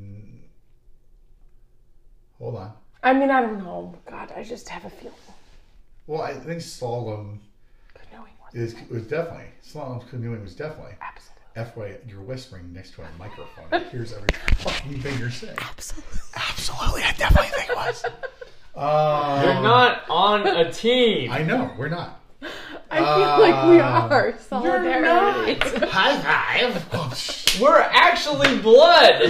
Hold on. I mean, I don't know. God, I just have a feeling. Well, I think slalom was definitely. Slalom canoeing was definitely. Absolutely. FY, you're whispering next to a microphone. It hears every fucking thing you're saying. Absolutely, I definitely think it was. You're not on a team. I know, we're not. I feel like we are. Solidarity. High five. We're actually blood.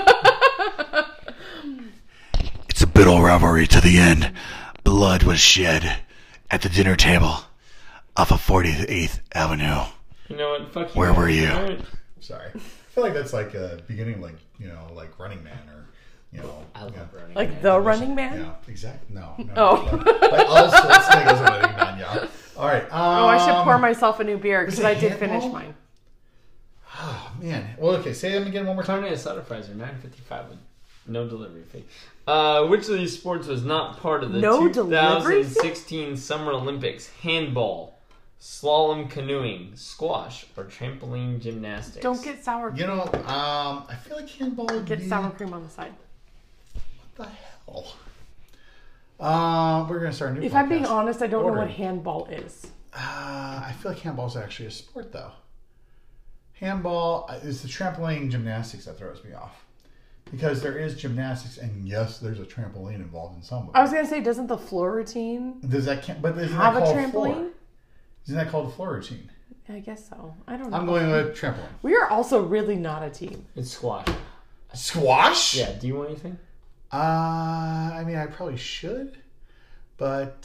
It's a bitter rivalry to the end. Blood was shed at the dinner table off of 48th Avenue. You know what? Fuck you. Where were you? Sorry. I feel like that's like a beginning, like, like Running Man or, I love Running Like Man. the Running Man? Yeah, exactly. No. Oh. Like all Schwarzenegger's a Running Man, yeah. All right. Oh, I should pour myself a new beer because was it I did finish handball? mine. Oh, man. Well, okay. Say them again one more time. Carne asada fries are $9.55 with no delivery fee. Which of these sports was not part of the No delivery fee? 2016 Summer Olympics? Handball, slalom canoeing, squash, or trampoline gymnastics? Don't get sour cream. I feel like handball would Get be... sour cream on the side. What the hell? We're going to start a new If podcast. I'm being honest, I don't know Order. what handball is. I feel like handball is actually a sport, though. Handball is the trampoline gymnastics that throws me off. Because there is gymnastics, and yes, there's a trampoline involved in some of it. I was going to say, doesn't the floor routine Does that but isn't have that a called trampoline? floor? Isn't that called a floor routine? I guess so. I don't know. I'm going with trampoline. We are also really not a team. It's squash. Squash? Yeah, do you want anything? I mean, I probably should, but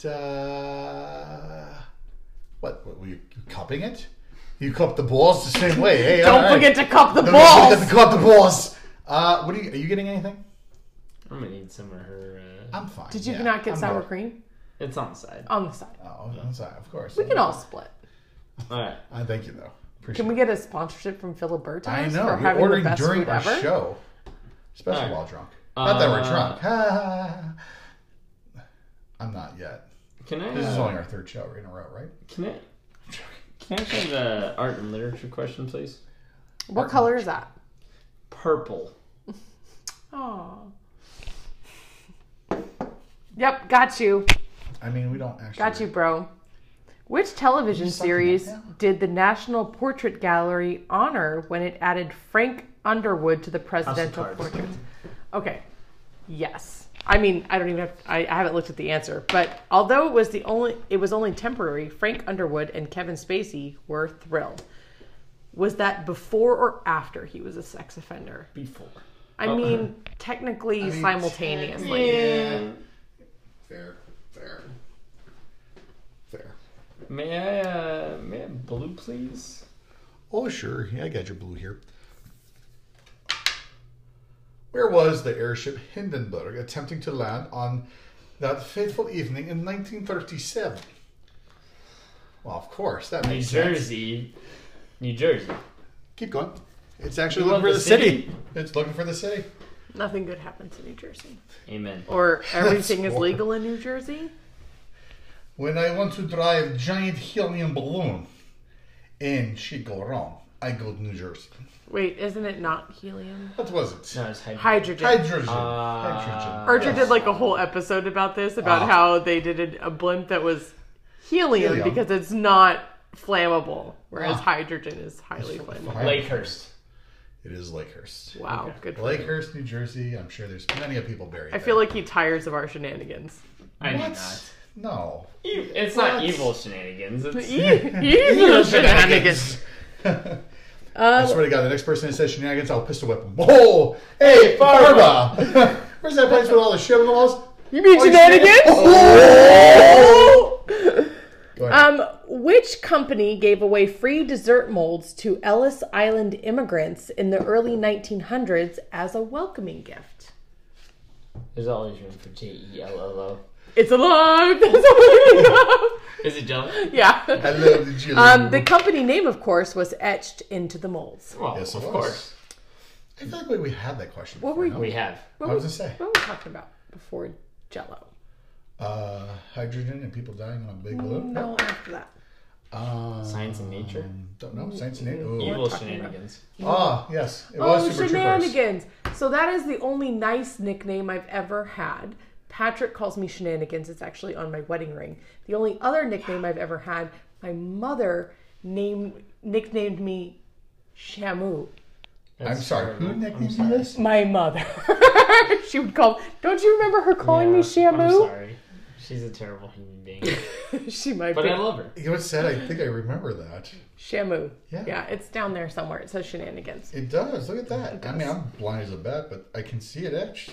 what were you cupping it? You cup the balls the same way. Hey, Don't all right. forget to cup the Don't balls. forget to cup the balls. What are you getting anything? I'm going to need some of her. I'm fine. Did you yeah, not get I'm sour good. cream? It's on the side. On the side. Oh, I'm sorry, of course. We can all split. All right. Thank you, though. Appreciate Can we get a sponsorship from Filiberto's I know. for You're having the ordering best during food our ever? show, especially All right. while drunk. Not that we're drunk. I'm not yet. Can I? This is only our third show in a row, right? Can I have the art and literature question, please? What color is that? Purple. Oh. Yep, got you. I mean, we don't actually. Got you, bro. Which television You sucking series up now? did the National Portrait Gallery honor when it added Frank Underwood to the presidential Cards. portrait? Okay. Yes. I mean, I don't even have. I haven't looked at the answer, but although it was only temporary. Frank Underwood and Kevin Spacey were thrilled. Was that before or after he was a sex offender? Before. I mean, technically simultaneously. Yeah. Fair. May I have blue, please? Oh, sure. Yeah, I got your blue here. Where was the airship Hindenburg attempting to land on that fateful evening in 1937? Well, of course, that makes sense. New Jersey. Keep going. It's actually You looking for want the the city. city? It's looking for the city. Nothing good happens in New Jersey. Amen. Or everything is That's legal in New Jersey. When I want to drive giant helium balloon and shit go wrong, I go to New Jersey. Wait, isn't it not helium? What was it? No, it's Hydrogen. Hydrogen. Hydrogen. Archer Yes. did like a whole episode about this, about how they did a blimp that was helium because it's not flammable, whereas hydrogen is highly flammable. Lakehurst. It is Lakehurst. Wow, Okay. good for him. Lakehurst, New Jersey. I'm sure there's plenty of people buried I feel like he tires of our shenanigans. I do What? not. No. It's What? not evil shenanigans. It's Evil shenanigans. I swear to God, the next person that says shenanigans, I'll pistol whip him. Oh, hey, Farva! Where's that place with all the shit on the walls? You mean Oh, shenanigans? Oh! Go ahead. Which company gave away free dessert molds to Ellis Island immigrants in the early 1900s as a welcoming gift? There's always room for Jello. It's alive! That's all we know. Is it Jello? Yeah. I love the chili. The company name, of course, was etched into the molds. Well, Yes, of it was. course. I feel like we had that question What before, were no? We have. What was it say? What were we talking about before Jello? Hydrogen and people dying on a big balloon? No, after that. Science and nature. Don't know. Science and nature. Ooh. Evil talking about- shenanigans. Ah, yes. It was Super Troopers. Shenanigans. So that is the only nice nickname I've ever had. Patrick calls me Shenanigans. It's actually on my wedding ring. The only other nickname I've ever had, my mother nicknamed me Shamu. I'm sorry. Who nicknamed you sorry. this? My mother. She would call. Don't you remember her calling me I'm Shamu? sorry. She's a terrible human being. She might But be. I love her. You know what said? I think I remember that. Shamu. Yeah. Yeah, it's down there somewhere. It says Shenanigans. It does. Look at that. I mean, I'm blind as a bat, but I can see it etched.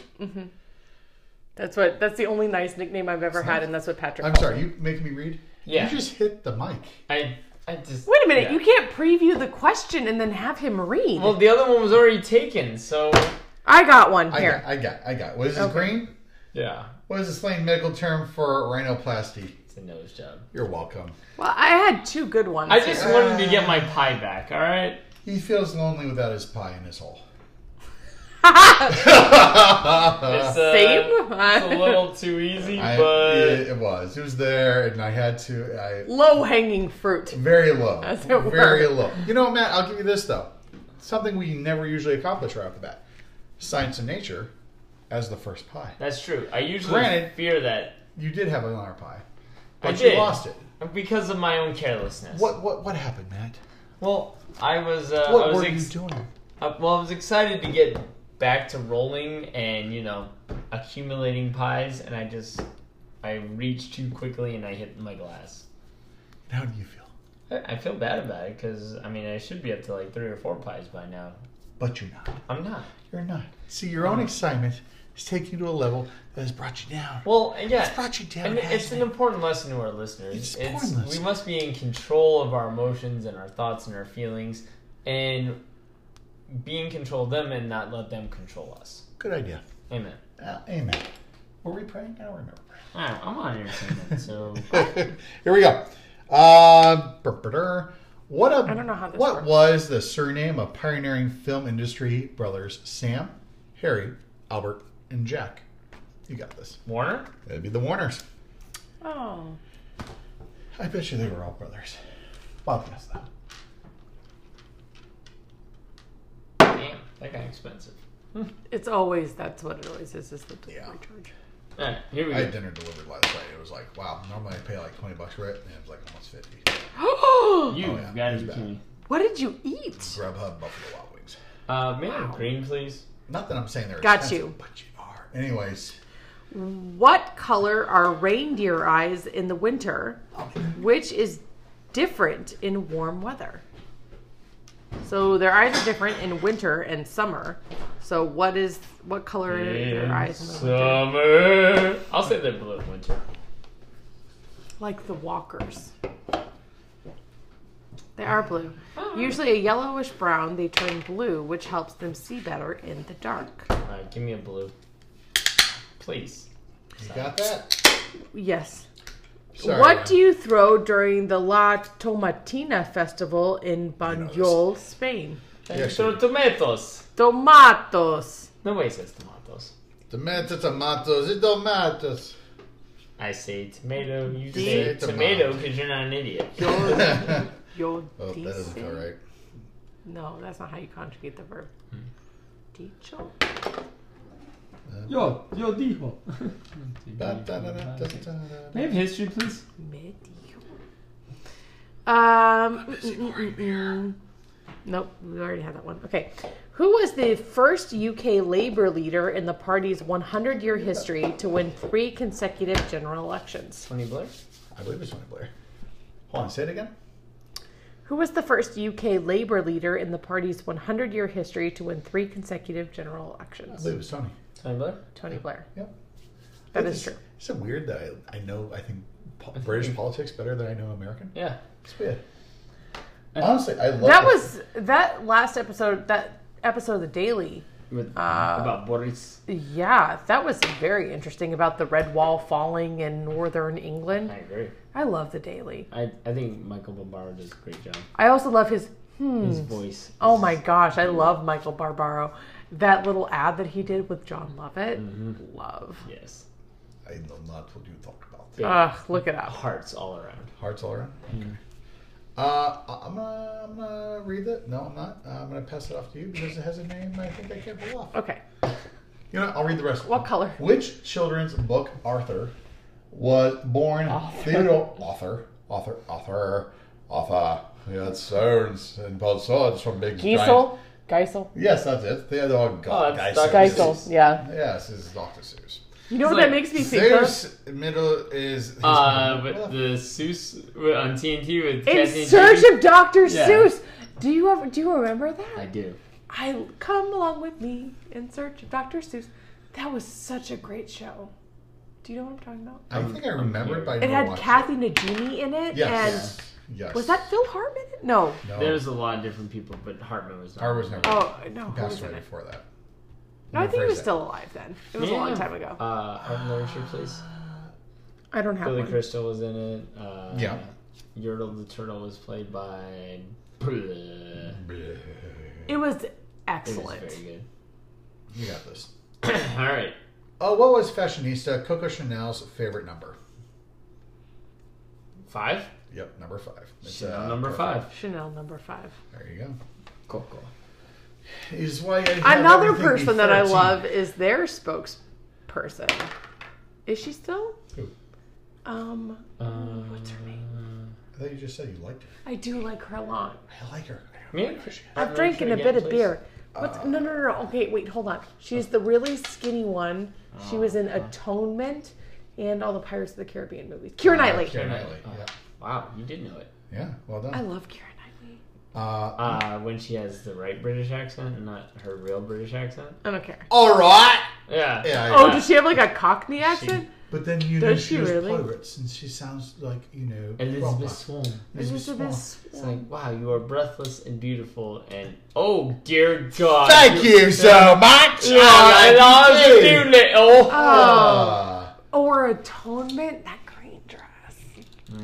That's the only nice nickname I've ever had, and that's what Patrick I'm calls sorry. me. You making me read? Yeah. You just hit the mic. I just. Wait a minute, yeah. you can't preview the question and then have him read. Well, the other one was already taken, so. I got one I here. got. What is this green? Yeah. What is the slang medical term for rhinoplasty? It's a nose job. You're welcome. Well, I had two good ones. I just here. wanted to get my pie back, alright? He feels lonely without his pie in his hole. It's, Same? It's a little too easy, but. It was. It was there, and I had to. Low hanging fruit. Very low. As it were. Very low. You know, Matt, I'll give you this, though. Something we never usually accomplish right off the bat. Science and nature as the first pie. That's true. I usually Granted- fear that You did have an honor pie. I But you did. lost it. because of my own carelessness. What happened, Matt? Well, I was. What I was were you doing? I was excited to get back to rolling and accumulating pies, and I reached too quickly and I hit my glass. How do you feel? I feel bad about it because I should be up to like 3 or 4 pies by now. But you're not. I'm not. You're not. See, your own excitement is taking you to a level that has brought you down. Well, yeah, It's brought you down, and it's hasn't an it? important lesson to our listeners. It's an important lesson. We must be in control of our emotions and our thoughts and our feelings, and be in control of them and not let them control us. Good idea. Amen. Amen. Were we praying? I don't remember. Alright, I'm on entertainment, so Here we go. What I don't know how this What works. was the surname of pioneering film industry brothers Sam, Harry, Albert, and Jack? You got this. Warner? That'd be the Warners. Oh. I bet you they were all brothers. Bob guessed that. Damn, that got expensive. That's what it always is the delivery charge. Alright, here we I go. had dinner delivered last night. It was like, wow, normally I pay like $20 for it, and it was like almost 50. You Oh, yeah, got it was it, bad. Kimmy. What did you eat? Grubhub Buffalo Wild Wings. May I have green, please? Not that I'm saying they're Got expensive, you. but you are. Anyways, What color are reindeer eyes in the winter, which is different in warm weather? So their eyes are different in winter and summer. So what color are their eyes in the winter? Summer. I'll say they're blue in winter. Like the walkers. They are blue. Usually a yellowish brown, they turn blue, which helps them see better in the dark. Alright, give me a blue. Please. You got that? Yes. Sorry. What do you throw during the La Tomatina festival in Banjul, Spain? Yeah, So sure. tomatoes. Tomatos. Nobody says tomatoes. Tomatoes. I say tomato. You Say say tomato because you're not an idiot. Yo Oh, that doesn't feel dice. right. No, that's not how you conjugate the verb. Dicho. Yo dijo. May I have history, please? Medio. Nope, we already had that one. Okay. Who was the first UK Labour leader in the party's 100-year history to win 3 consecutive general elections? Tony Blair? I believe it's Tony Blair. Hold on, say it again. Who was the first UK Labour leader in the party's 100-year history to win 3 consecutive general I elections? believe it's Tony. Tony Blair? Tony Blair. Yep. That is true. Is it weird that I think British politics better than I know American? Yeah. It's weird. Honestly, I love That episode of the Daily. About Boris. Yeah, that was very interesting about the Red Wall falling in northern England. I agree. I love the Daily. I think Michael Barbaro does a great job. I also love his His voice. Oh my gosh, I love Michael Barbaro. That little ad that he did with John Lovett. Love. Yes. I know not what you talk about. Big Look it up. hearts all around. Hearts all around? Okay. I'm gonna read it. No, I'm not. I'm gonna pass it off to you because it has a name I think I can't pull off. Okay. You know what? I'll read the rest. What color? Which children's book Arthur was born Theodore Arthur. Yeah, it sounds and both swords from big giant. Geisel. Yes, that's it. Theodore that's Geisel. Geisel, yeah. Yes, this is Dr. Seuss. You know what like that makes me think of? Seuss middle is With the Seuss on TNT with In Kathy and Search Jamie. of Dr. Yeah. Seuss. Do you remember that? I do. I come along with me in search of Dr. Seuss. That was such a great show. Do you know what I'm talking about? I think I remember it, but I It never had watched Kathy Najimy in it, Yes. and Yes. was that Phil Hartman? No. No. There's a lot of different people, but Hartman was not. Hartman was never. Oh no, who Passed was in away it? before that. No, I think he was Rephrase still alive then. It was a long time ago. Art Literature, please. I don't have Billy one. Crystal was in it. Yeah. Yertle the Turtle was played by. It It was was excellent. very good. You got this. All right. Oh, what was Fashionista Coco Chanel's favorite number? 5? Yep, number 5. It's, Chanel number perfect. 5. Chanel number 5. There you go. Coco. Is why I have Another everything person that I before love is their spokesperson. Is she still? Who? What's her name? I thought you just said you liked her. I do like her a lot. I like her. Me? I've drinking a bit of beer. What's, no. Okay, wait, hold on. She's the really skinny one. She was in Atonement and all the Pirates of the Caribbean movies. Keira Knightley. Keira Knightley. Yeah. Wow, you did know it. Yeah. Well done. I love Keira Knightley. When she has the right British accent and not her real British accent. I don't care. All right. Yeah. Yeah. Oh, does she have like a Cockney accent? But then you know Does she she was really? pirates, and she sounds like Elizabeth Swann. Elizabeth It's like, wow, you are breathless and beautiful, and oh dear God. Thank you so much. Yeah, I love you, little. Or Atonement, that green dress.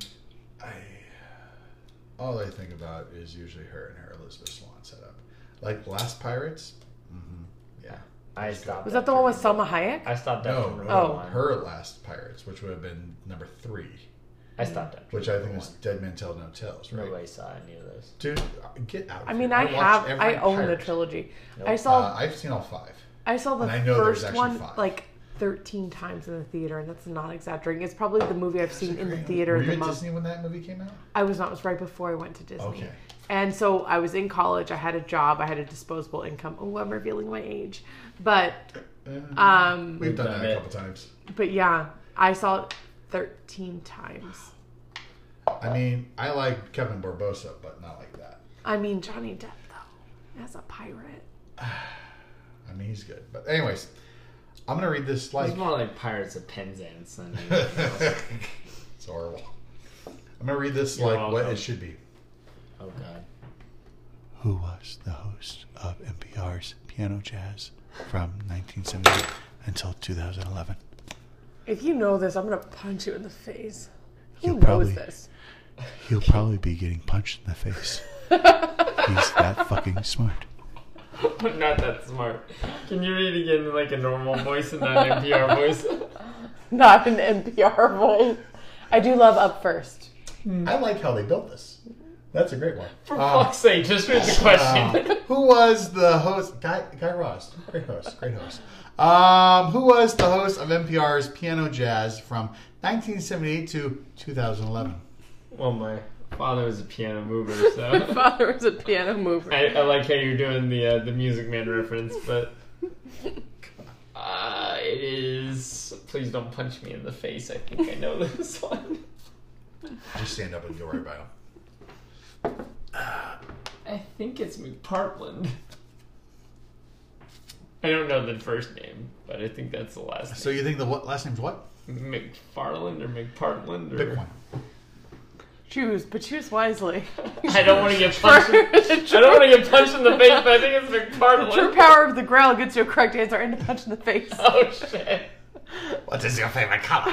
All I think about is usually her and her Elizabeth Swann setup. Like Last Pirates. Yeah. I stopped. Was that the one with Selma Hayek? I stopped No, after no, number 1. her Last Pirates, which would have been number 3, I stopped after which I think number is Dead Man Tell No Tales, right? Nobody saw any of those. Dude, get out of I mean, here. watched every I own the pirate. trilogy. Nope. I saw I've seen all 5. I saw the and I know there's first actually one 5. like 13 times in the theater, and that's not exaggerating. It's probably the movie I've seen in the theater Were the you at most. Disney when that movie came out? I was not. It was right before I went to Disney. Okay. And so I was in college. I had a job. I had a disposable income. Oh, I'm revealing my age. But We've done that a it. couple times. but yeah, I saw it 13 times. I mean, I like Kevin Barbosa, but not like that. I mean, Johnny Depp though, as a pirate. I mean, he's good. But anyways, I'm gonna read this like It's more like Pirates of Penzance than it's horrible. I'm gonna read this You're like what welcome. it should be. Oh, God. Who was the host of NPR's Piano Jazz from 1978 until 2011? If you know this, I'm gonna punch you in the face. Who You'll knows probably- this? He'll probably be getting punched in the face. He's that fucking smart. I'm not that smart. Can you read again in like a normal voice and not an NPR voice? Not an NPR voice. I do love Up First. I like how they built this. That's a great one. For fuck's sake, just read the question. Who was the host? Guy Ross. Great host. Who was the host of NPR's Piano Jazz from 1978 to 2011? Well, my father was a piano mover, so My father was a piano mover. I like how you're doing the Music Man reference, but it is. Please don't punch me in the face. I think I know this one. Just stand up and go right by him. I think it's McPartland. I don't know the first name, but I think that's the last So you think the last name's what? name. McFarland or McPartland? Or... Pick one. Choose wisely. I don't want to get punched. I don't want to get punched in the face, but I think it's McPartland. True power of the Grail gets you a correct answer and a punch in the face. Oh shit! What is your favorite color?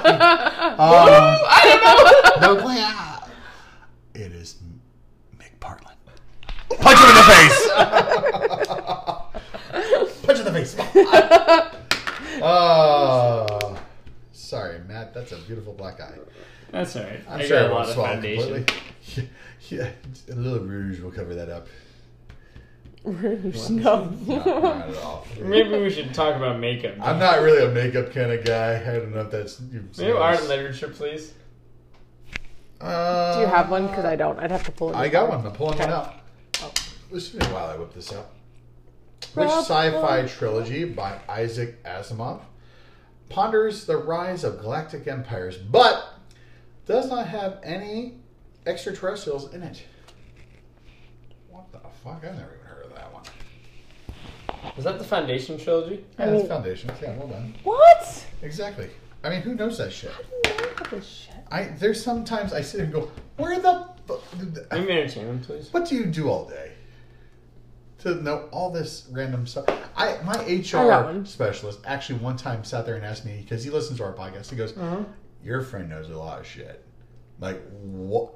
I don't know. No clear. It is McPartland. Punch him in the face. Punch in the face. Oh, sorry, Matt. That's a beautiful black eye. That's alright. I'm I sure got it a won't lot of swallow foundation. completely. Yeah, a little rouge will cover that up. No. No, not at all. Maybe we should talk about makeup. I'm not really a makeup kind of guy. I don't know if that's. Maybe art and literature, please. Do you have one? Because I don't. I'd have to pull it. I got one. I'm pulling Okay. one out. Listen to me while I whip this out. Which sci-fi trilogy by Isaac Asimov ponders the rise of galactic empires, but does not have any extraterrestrials in it? What the fuck? I've never even heard of that one. Was that the Foundation trilogy? Yeah, that's Foundations. Yeah, well done. What? Exactly. I mean, who knows that shit? This shit. There's sometimes I sit here and go, where the Maybe entertainment, please. what do you do all day to know all this random stuff? My I got HR one. specialist actually one time sat there and asked me, because he listens to our podcast, he goes, your friend knows a lot of shit. Like, what?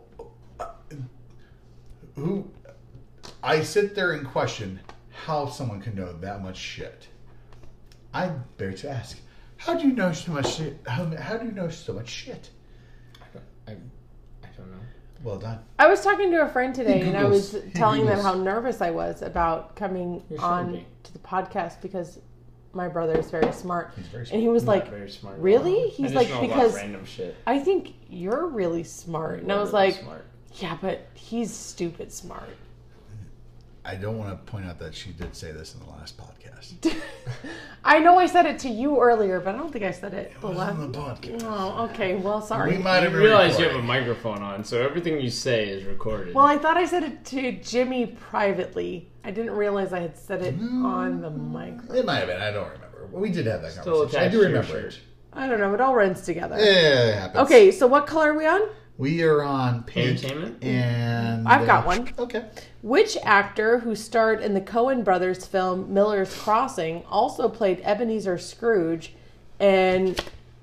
Who? I sit there and question how someone can know that much shit. I bear to ask, how do you know so much shit? How do you know so much shit? I don't know. Well done. I was talking to a friend today, and I was He telling them Googles. how nervous I was about coming You should on be. to the podcast because my brother is very smart. He's very And he was Not like, very smart. really? I He's just like, know about because random shit. I think you're really smart. And I You're was really like, smart. yeah, but he's stupid smart. I don't want to point out that she did say this in the last podcast. I know I said it to you earlier, but I don't think I said it the It was last. on the podcast. Oh, okay. Well, sorry. We might You have been realize you have a recording. microphone on, so everything you say is recorded. Well, I thought I said it to Jimmy privately. I didn't realize I had said it on the microphone. It might have been. I don't remember. We did have that Still conversation. I attached do to your remember shirt. it. I don't know. It all runs together. Yeah, it happens. Okay, so what color are we on? We are on pink Entertainment? and I've got one. Okay. Which actor who starred in the Coen brothers film Miller's Crossing also played Ebenezer Scrooge and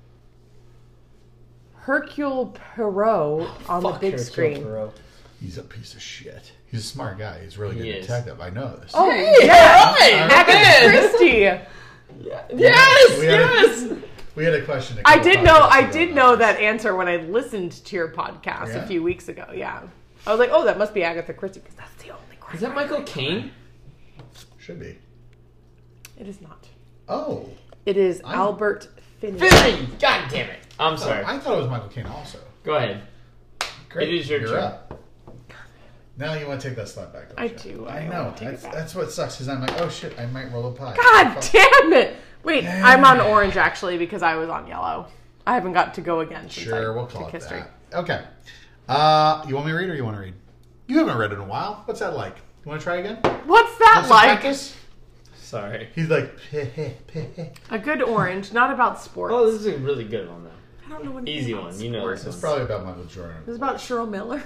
Hercule Poirot on the Fuck big Hercule screen? Poirot. He's a piece of shit. He's a smart guy. He's a really good He is. detective. I know this. Oh, yeah! Agatha man. Christie! Yes, We had a- yes. We had a question. I did know that answer when I listened to your podcast Yeah. a few weeks ago. Yeah, I was like, "Oh, that must be Agatha Christie because that's the only." Is that Michael Caine? Should be. It is not. Oh. It is Albert Finney. Finney! God damn it. I'm So sorry. I thought it was Michael Caine also. Go ahead. Great. It is your You're turn. up. Now you want to take that slap back. don't I you? do. I I know. wanna take it That's, back. that's what sucks because I'm like, oh shit, I might roll a pie. God Fuck. damn it! Wait, I'm on orange actually because I was on yellow. I haven't got to go again. Since I Sure, we'll call took it history. that. Okay. You want me to read or you want to read? You haven't read in a while. What's that like? You want to try again? What's that Want some like? practice? Sorry. He's like, A good orange, not about sports. Oh, this is a really good one, though. I don't know anything Easy about one. You know sports. this it's one. probably about Michael Jordan. This is about Cheryl Miller.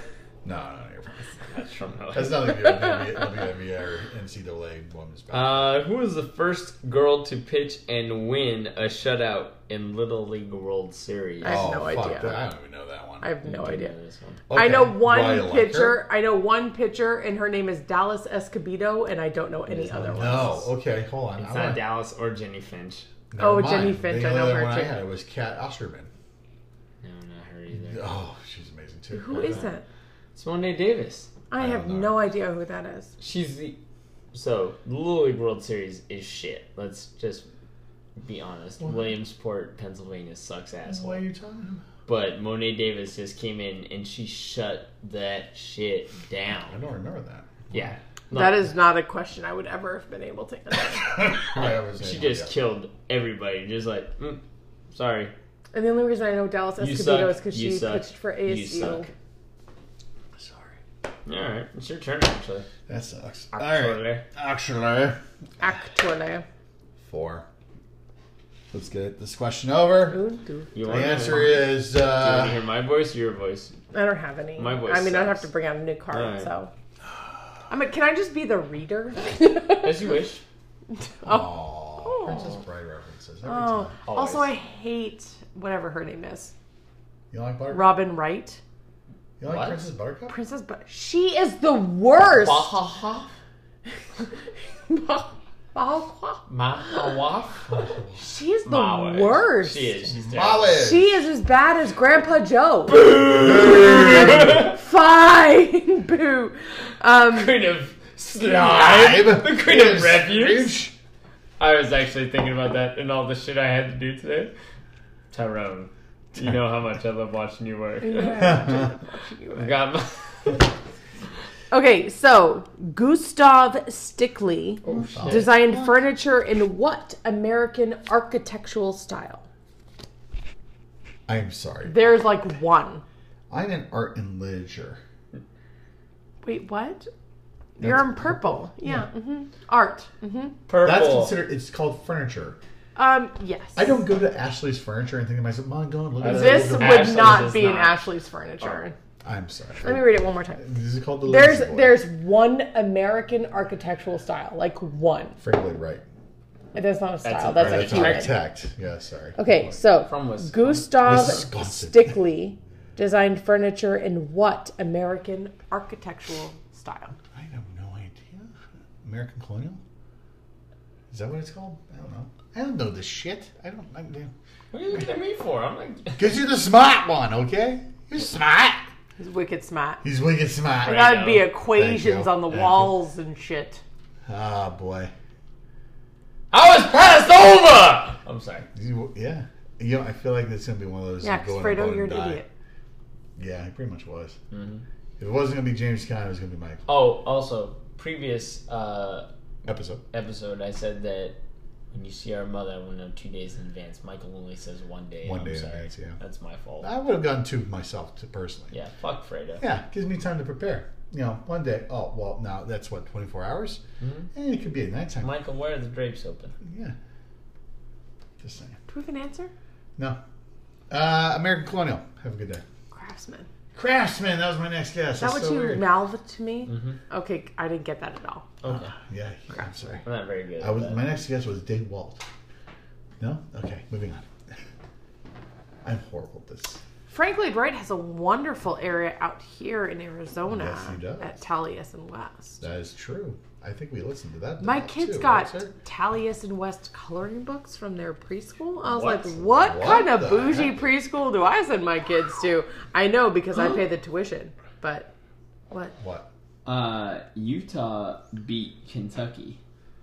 No, you're fine. That's from That's nothing to do with WNBA or NCAA women's basketball. Who was the first girl to pitch and win a shutout in Little League World Series? I have no fuck idea. that. I don't even know that one. I have no idea. This one. Okay. I know Do I one like pitcher. her? I know one pitcher, and her name is Dallas Escobedo, and I don't know any other ones. No. Okay, hold on. It's not Dallas or Jenny Finch. Never Oh, mind. Jenny Finch, The I know other her one too. I had was Kat Osterman. No, not her either. Oh, she's amazing too. Who is that? It's Monet Davis. I have don't know. no idea who that is. She's the the Little League World Series is shit. Let's just be honest. What? Williamsport, Pennsylvania sucks asshole. What are you talking about? But Monet Davis just came in and she shut that shit down. I don't remember that. Yeah. That is not a question I would ever have been able to answer. She just killed everybody. Just like, sorry. And the only reason I know Dallas You Escobedo suck. is because You she suck. pitched for You ASU. suck. Sorry. Alright, it's your turn actually. That sucks. Actually. Actually. Actually. 4. Let's get this question over. Ooh, You The want answer is Do you want to hear my voice or your voice? I don't have any. My voice I mean, I'd have sucks. to bring out a new card, Alright. so. I mean, can I just be the reader? As you wish. Oh, Princess Bride references every time. Also, Always. I hate whatever her name is. You like Buttercup? Robin Wright. You like What? Princess Buttercup? Princess, but she is the worst. Bahaha. Mahawaf. She is the Mawa. worst. She is. She's terrible. Molly. She is as bad as Grandpa Joe. Fine. Boo. Queen of slime. The queen of Yes. refuge. I was actually thinking about that and all the shit I had to do today. Tyrone, you know how much I love watching you work. I got my... Okay, so Gustav Stickley shit. designed furniture in what American architectural style? I'm sorry. There's like one. I'm in art and literature. Wait, what? You're in purple. Yeah. Art. Purple. That's considered. It's called furniture. Yes. I don't go to Ashley's Furniture and think to myself, "My God, look at This that." would Ashley's not is be in not. Ashley's furniture. I'm sorry. Let me read it one more time. This is called the Lazy Boy. There's one American architectural style, like one. Frank Lloyd Wright. That's not a style. a- That's Right, a that's human. architect. Yeah, sorry. Okay, so From Wisconsin. Gustav Wisconsin. Stickley designed furniture in what American architectural style? I have no idea. American Colonial? Is that what it's called? I don't know. I don't know this shit. I don't. What are you looking at me for? I'm like... Because you're the smart one, okay? You're smart. He's wicked smart. He's wicked smart. There gotta be Thank equations you. on the Thank you. walls and shit. Ah, boy. I was passed over! I'm sorry. Yeah. You know, I feel like this is going to be one of those. Yeah, go because in and Fredo, vote you're an and die. idiot. Yeah, he pretty much was. Mm-hmm. If it wasn't going to be James Conn, it was going to be Mike. Oh, also, previous Episode. episode, I said that when you see our mother, I want to know 2 days in advance. Michael only says 1 day. 1 I'm day in sorry. advance, yeah. That's my fault. I would have gone 2 myself, personally. Yeah, fuck Fredo. Yeah, gives me time to prepare. You know, 1 day. Oh, well, now that's what, 24 hours? Mhm. And it could be at nighttime. Michael, why are the drapes open? Yeah. Just saying. Do we have an answer? No. American Colonial. Have a good day. Craftsman. Craftsman. That was my next guess. Is that That's what so you weird. mouthed to me? Mm-hmm. Okay, I didn't get that at all. Okay. Yeah, I'm sorry. I'm not very good I was. at that. My next guess was Dave Walt. No? Okay, moving on. I'm horrible at this. Frank Lloyd Wright has a wonderful area out here in Arizona Yes, he does. at Taliesin West. That is true. I think we listened to that. My too, kids right, got sir? Taliesin West coloring books from their preschool. I was What? like, what kind of the bougie heck? preschool do I send my kids to? I know because I pay the tuition, but what? What? Utah beat Kentucky.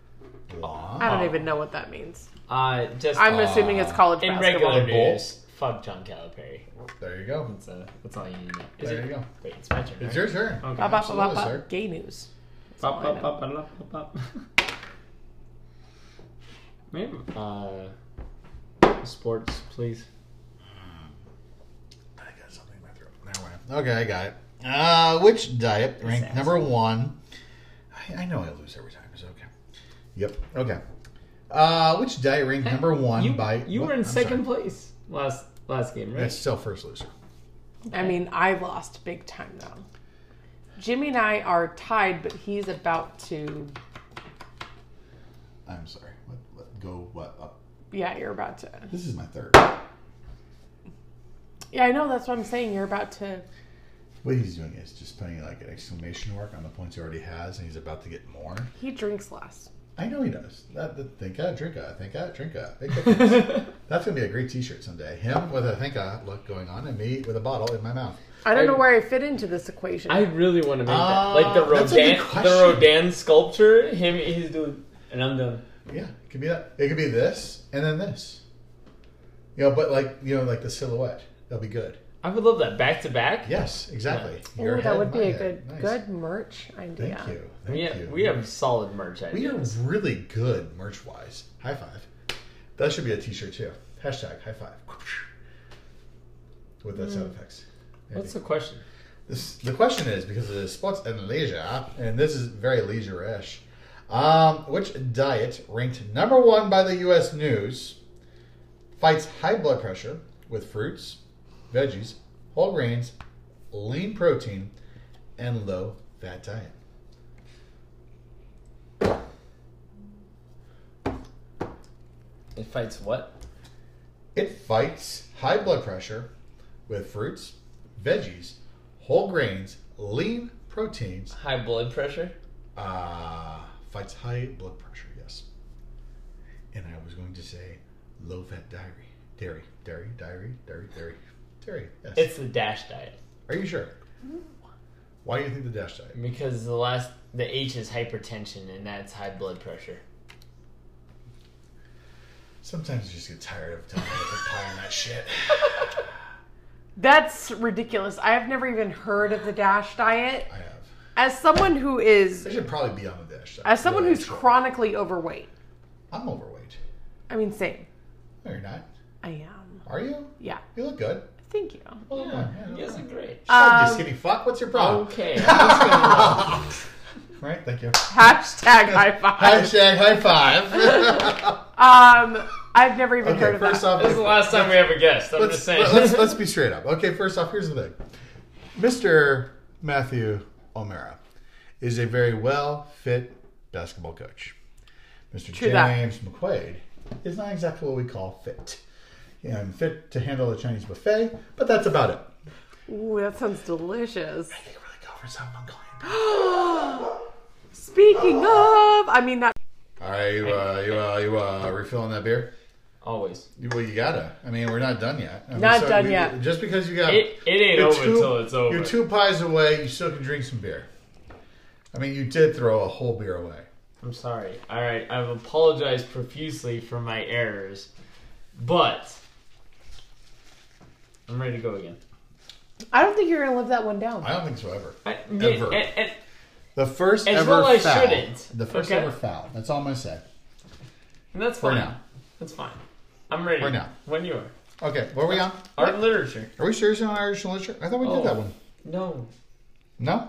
I don't even know what that means. Just I'm assuming it's college in basketball. regular Bowl? news, fuck John Calipari. There you go. That's all you need to know. Is There it? you go. Wait, it's my turn. It's right? your turn. Okay. Ba, ba, ba, ba, Absolutely, ba. sir. Gay news. Pop, all I pop, pop, pop, pop, pop. Maybe. Sports, please. I got something in my throat. Never mind. Okay, I got it. Which diet ranked asshole. number 1? I know I lose every time. It's okay. Yep. Okay. Which diet ranked number 1 You, by... you what? were in I'm sorry. second place last game, right? That's still first loser. I mean, I lost big time though. Jimmy and I are tied, but he's about to. I'm sorry. What up? Yeah, you're about to. This is my third. Yeah, I know. That's what I'm saying. You're about to. What he's doing is just putting like an exclamation mark on the points he already has, and he's about to get more. He drinks less. I know he does. Thinka, drinka, thinka, drinka. That's gonna be a great T-shirt someday. Him with a thinka look going on, and me with a bottle in my mouth. I don't know where I fit into this equation. I really want to make that. Like the that's a good Rodin sculpture. He's doing, and I'm done. Yeah, it could be that. It could be this, and then this. But like the silhouette. That'll be good. I would love that back to back. Yes, exactly. Oh, Your that head, would be my a head. good merch idea. Thank you. Thank you. We have solid merch We are ideas. really good merch-wise. High five. That should be a T-shirt too. Hashtag high five. With the sound effects. What's the question? The question is, because it is sports and leisure, and this is very leisure-ish, which diet, ranked number 1 by the U.S. News, fights high blood pressure with fruits, veggies, whole grains, lean protein, and low-fat diet? It fights what? It fights high blood pressure with fruits, veggies, whole grains, lean proteins. High blood pressure? Fights high blood pressure, yes. And I was going to say low-fat dairy, yes. It's the DASH diet. Are you sure? Why do you think the DASH diet? Because the H is hypertension, and that's high blood pressure. Sometimes you just get tired of telling me to put pie on that shit. That's ridiculous. I have never even heard of the DASH diet. I have. As someone who is, I should probably be on the DASH diet. as someone Really, who's actually. chronically overweight. I'm overweight. I mean, same. No, you're not. I am. Are you? Yeah. You look good. Thank you. Oh, Yeah, no you guys are great. you skinny fuck. What's your problem? Okay. I'm just Right, thank you. Hashtag high five. Hashtag high five. I've never even heard of first that. off, This is the last time we have a guest. I'm let's, just saying. let's be straight up. Okay, first off, here's the thing. Mr. Matthew O'Mara is a very well-fit basketball coach. Mr. True that. James McQuaid is not exactly what we call fit. I'm fit to handle the Chinese buffet, but that's about it. Ooh, that sounds delicious. I think really go for something unclean. Speaking of, I mean that. All right, you refilling that beer? Always. Well, you gotta. I mean, we're not done yet. I mean, Not done yet. Just because you got It ain't you're over until it's over. You're 2 pies away. You still can drink some beer. I mean, you did throw a whole beer away. I'm sorry. All right, I've apologized profusely for my errors, but I'm ready to go again. I don't think you're gonna live that one down. I don't think so ever. Ever. And The first As ever well I foul. shouldn't. The first Okay. ever foul. That's all I'm gonna say. that's For fine. now. That's fine. I'm ready. For now. When you are. Okay, what are we on? Art and literature. Are we serious on Irish literature? I thought we did that one. No. No?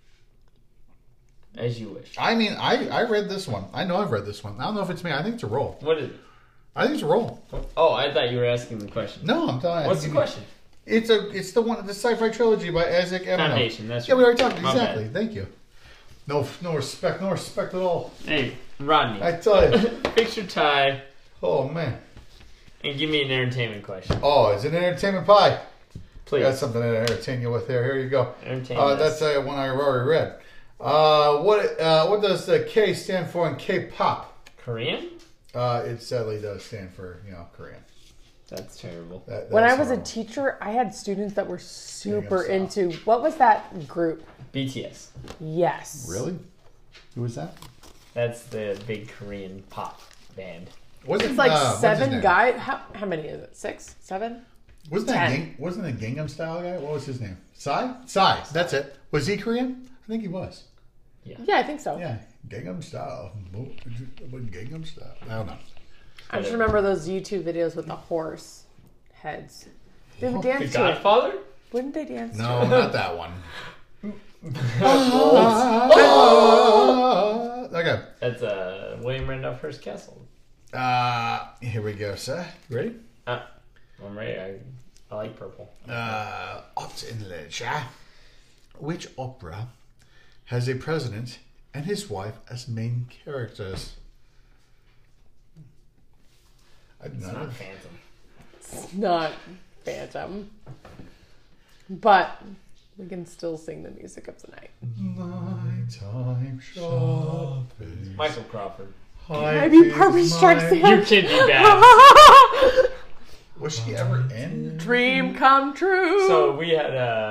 As you wish. I mean, I read this one. I know I've read this one. I don't know if it's me. I think it's a roll. What is it? I think it's a roll. Oh, I thought you were asking the question. No, I'm telling you. What's the question? It's the sci-fi trilogy by Isaac Asimov. Foundation, that's Yeah, we right. already talked. My Exactly. bad. Thank you. No respect at all. Hey, Rodney. I tell you. Fix your tie Oh man. and give me an entertainment question. Oh, it's an entertainment pie. I Please. got something to entertain you with here. Here you go. Entertain us. That's one I already read. What does the K stand for in K-pop? Korean? It sadly does stand for Korean. That's terrible. When I That's was a horrible. teacher, I had students that were super Gangnam into what was that group? BTS. Yes. Really? Who was that? That's the big Korean pop band. Wasn't, It's like what's his 7 name? guys. How many is it? 6? 7? Wasn't that 10. Wasn't the Gangnam Style guy? What was his name? Psy. Psy. That's it. Was he Korean? I think he was. Yeah, I think so. Yeah, Gangnam Style. Gangnam Style. I don't know. I just remember those YouTube videos with the horse heads. They would The dance to it. Godfather? Wouldn't they dance to No, not that one. Okay. That's William Randolph Hearst Castle. Here we go, sir. You ready? I'm ready. I like purple. Art in literature. Which opera has a president and his wife as main characters? I do It's not not know. Phantom. It's not Phantom. But we can still sing the music of the night. Nighttime shopping. Michael Crawford. Maybe Barbara Streisand. You can be bad. Was she ever in? Dream come true. So we had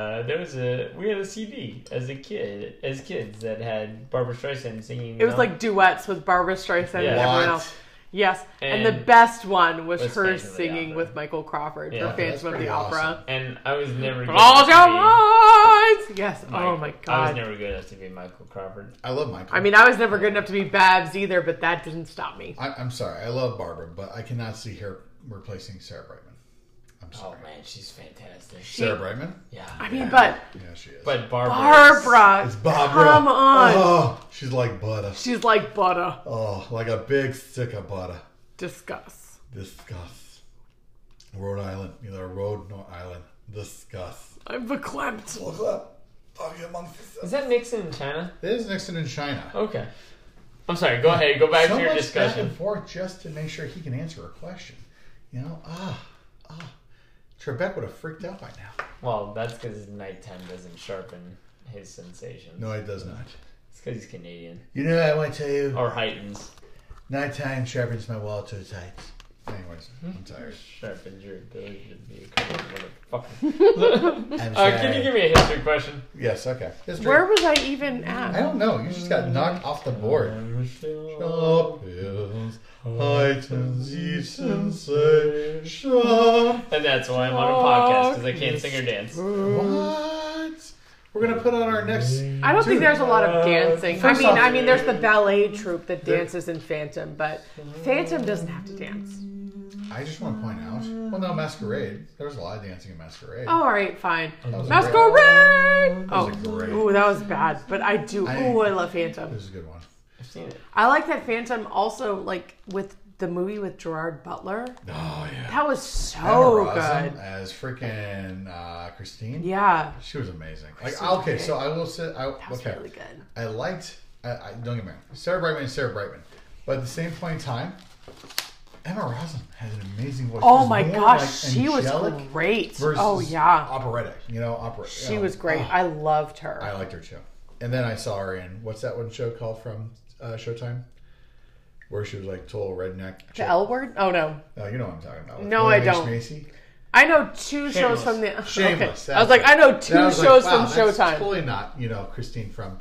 a CD as kids that had Barbara Streisand singing. It was like duets with Barbara Streisand Yeah. and everyone What? else. Yes, and the And best one was was her Phantom of the singing Opera. with Michael Crawford Yeah, for that's Phantom of pretty the Opera. awesome. and I was never good Close your enough eyes. Yes. to be Oh my I was god. never good enough to be Michael Crawford. I love Michael. I mean, I was never good enough to be Babs either, but that didn't stop me. I'm sorry. I love Barbara, but I cannot see her replacing Sarah Brightman. I'm Oh sorry. man, she's fantastic. Sarah Brightman? Yeah. I mean, but Yeah, she is. But Barbara. Barbara, it's Barbara. come on. Oh, she's like butter. She's like butter. Oh, like a big stick of butter. Discuss. Discuss. Rhode Island. Either Rhode nor Island. Discuss. I'm verklempt. What's up? Talking amongst Is yourselves. that Nixon in China? It is Nixon in China. Okay. I'm sorry. Go ahead. Go back So to your much discussion. back and forth just to make sure he can answer a question. You know, Trebek would have freaked out by now. Well, that's because nighttime doesn't sharpen his sensations. No, it does not. It's because he's Canadian. You know, I want to tell you, Or heightens. nighttime sharpens my wall too tight. Anyways, I'm tired. Sharpens your ability to be a cool motherfucker. I'm sorry. Can you give me a history question? Yes, okay. History. Where was I even I at? don't know. You just got knocked off the board. Sharp hills, heightens each sensation. And that's why I'm on a podcast, because I can't sing or dance. What? We're gonna put on our next. I don't think there's a lot of dancing. First off- I mean, there's the ballet troupe that dances in Phantom, but Phantom doesn't have to dance. I just want to point out. Well, no, Masquerade. There was a lot of dancing in Masquerade. Oh, all right, fine. That was a Masquerade. That was a great. Ooh, that was bad, but I do. Ooh, I love Phantom. This is a good one. I've seen it. I like that Phantom also, like, with the movie with Gerard Butler. Oh yeah. That was so Emma Rossum good. as freaking Christine. Yeah, She was amazing. Like, Christine was okay, great. so I will say, that was okay, really good. I liked. I don't get me wrong. Sarah Brightman is Sarah Brightman, but at the same point in time, Emma Rossum has an amazing voice. Oh She's my more, gosh, like, she was angelic great. versus Oh yeah, operatic. You know, opera. she was great. I loved her. I liked her too. And then I saw her in what's that one show called from Showtime, where she was like total redneck. The L Word? Oh no, No, you know what I'm talking about. with No, William I H. don't. Macy. I know two shows Shameless. from the. Shameless. Okay. I was like, I know two And I was like, shows wow, from that's Showtime. Totally not, Christine from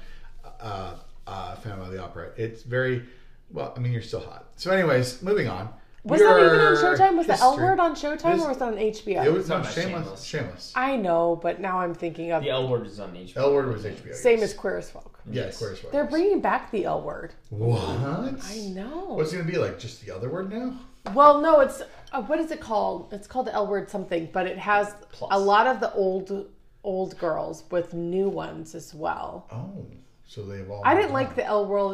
Phantom of the Opera. It's very well. I mean, you're still hot. So, anyways, moving on. Was that even on Your Showtime? Was the L history. Word on Showtime This- or was it on HBO? It was Talking no, about Shameless. Shameless. Shameless. I know, but now I'm thinking of The L Word is on HBO. L Word was HBO. same yes. as Queer as Folk. Yes, Queer as Folk. They're bringing back the L Word. What? I know. What's it gonna be like? Just the other word now? Well, no, it's what is it called? It's called the L Word something, but it has Plus. a lot of the old girls with new ones as well. Oh, so they've all. I didn't moved like on. the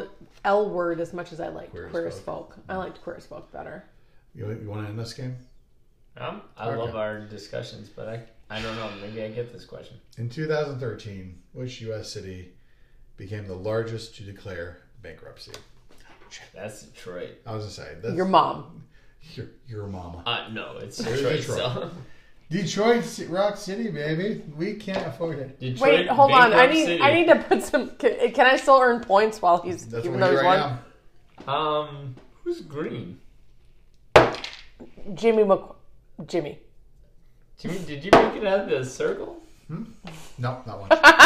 L Word as much as I liked Queer as Queer as Folk. Folk. I liked Queer as Folk better. You want to end this game? I Okay. love our discussions, but I don't know. Maybe I get this question. In 2013, which U.S. city became the largest to declare bankruptcy? That's Detroit. I was gonna say that's Your mom. Your mama. No, it's It is Detroit. Detroit. So. Detroit, Rock City, baby. We can't afford it. Detroit, Wait, hold on. I bankrupt need city. I need to put some. Can I still earn points while he's That's even what though we do he's right one? now. Who's green? Jimmy. Jimmy, did you make it out of the circle? No, not one.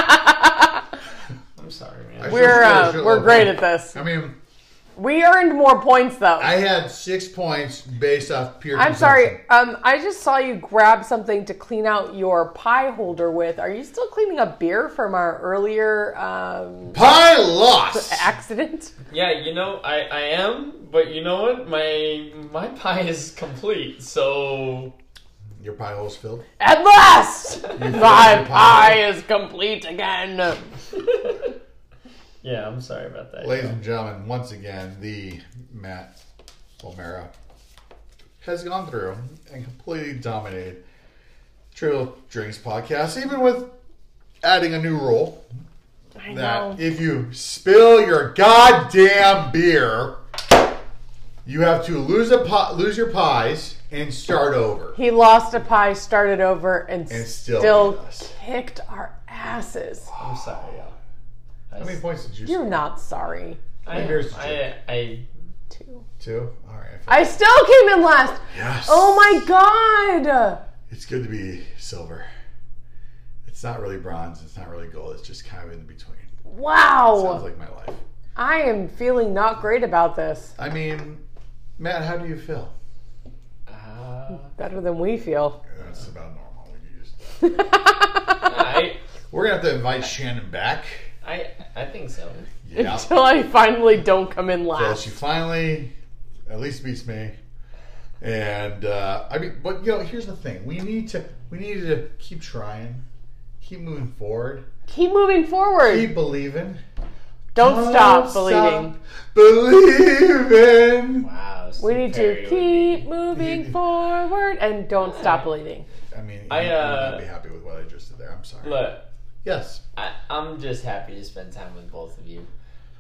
I'm sorry, man. I We're great at this. I mean, We earned more points though. I had 6 points based off pure. I'm consumption. sorry. I just saw you grab something to clean out your pie holder with. Are you still cleaning up beer from our earlier Pie loss. accident? Yeah, I am, but you know what? My pie is complete, so Your pie hole's filled. At last, filled my your pie pie is complete again. yeah, I'm sorry about that. Ladies and gentlemen, once again, the Matt O'Mara has gone through and completely dominated Trivial Drinks podcast, even with adding a new rule. that if you spill your goddamn beer, you have to lose your pies and start over. He lost a pie, started over, and still beat us. kicked our asses. I'm sorry, y'all. How many points did you You're score? not sorry. I 2. 2? All right. I still came in last. Yes. Oh my god. It's good to be silver. It's not really bronze. It's not really gold. It's just kind of in between. Wow. Sounds like my life. I am feeling not great about this. I mean, Matt, how do you feel? Better than we feel. That's about normal. We can use We're going to have to invite Shannon back. I think so. Yeah. Until I finally don't come in So last. she finally at least beats me. And, I mean, but, here's the thing. We need to keep trying. Keep moving forward. Keep moving forward. Keep believing. Don't stop believing. Believing. Wow. We need to Perry would keep be- moving forward and don't stop believing. I mean, I, you would not be happy with what I just did there. I'm sorry. Look, Yes. I'm just happy to spend time with both of you.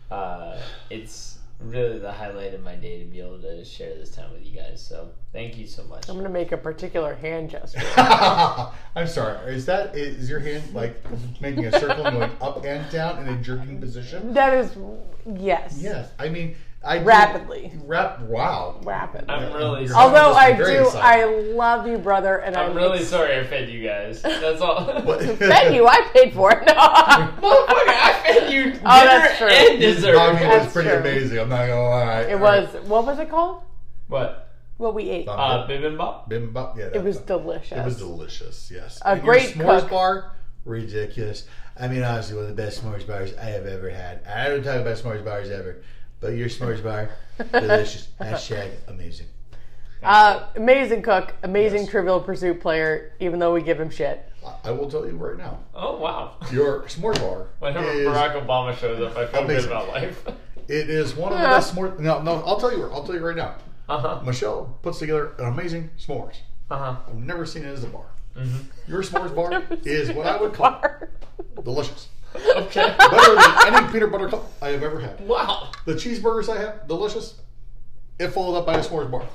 It's really the highlight of my day to be able to share this time with you guys. So thank you so much. I'm going to make a particular hand gesture. I'm sorry. Is your hand like making a circle and going up and down in a jerking position? That is, yes. Yes. I mean, Rapidly. Wow. Rapid. I'm really You're sorry. Although just I very do, excited. I love you, brother, and I'm really sorry I fed you guys. That's all. Fed you. I paid for it. Motherfucker, I fed you dinner that's true. and dessert. I mean, it was That's pretty true. amazing. I'm not gonna lie. It was, what was it called? What? What we ate. Bibimbap? Bibimbap. Yeah, It was delicious. It was delicious. Yes. A And great your s'mores cook. bar, ridiculous. I mean, honestly, one of the best s'mores bars I have ever had. I don't talk about s'mores bars ever, but your s'mores bar, delicious. Hashtag amazing. Amazing cook, amazing Yes. Trivial Pursuit player, even though we give him shit. I will tell you right now, Oh, wow. your s'mores bar Whenever is Barack Obama shows up, I feel good amazing. about life. it is one of the best s'mores. No, I'll tell you right now. Uh-huh. Michelle puts together an amazing s'mores. Uh-huh. I've never seen it as a bar. Mm-hmm. Your s'mores bar is what I would call delicious. Okay. Better than any peanut butter cup I have ever had. Wow. The cheeseburgers I have, delicious. It followed up by a s'mores bar.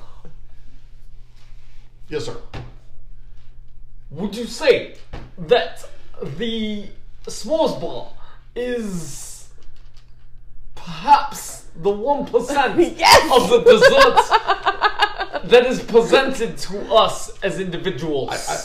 Yes, sir. Would you say that the s'mores bar is perhaps the 1% Yes! of the dessert that is presented to us as individuals?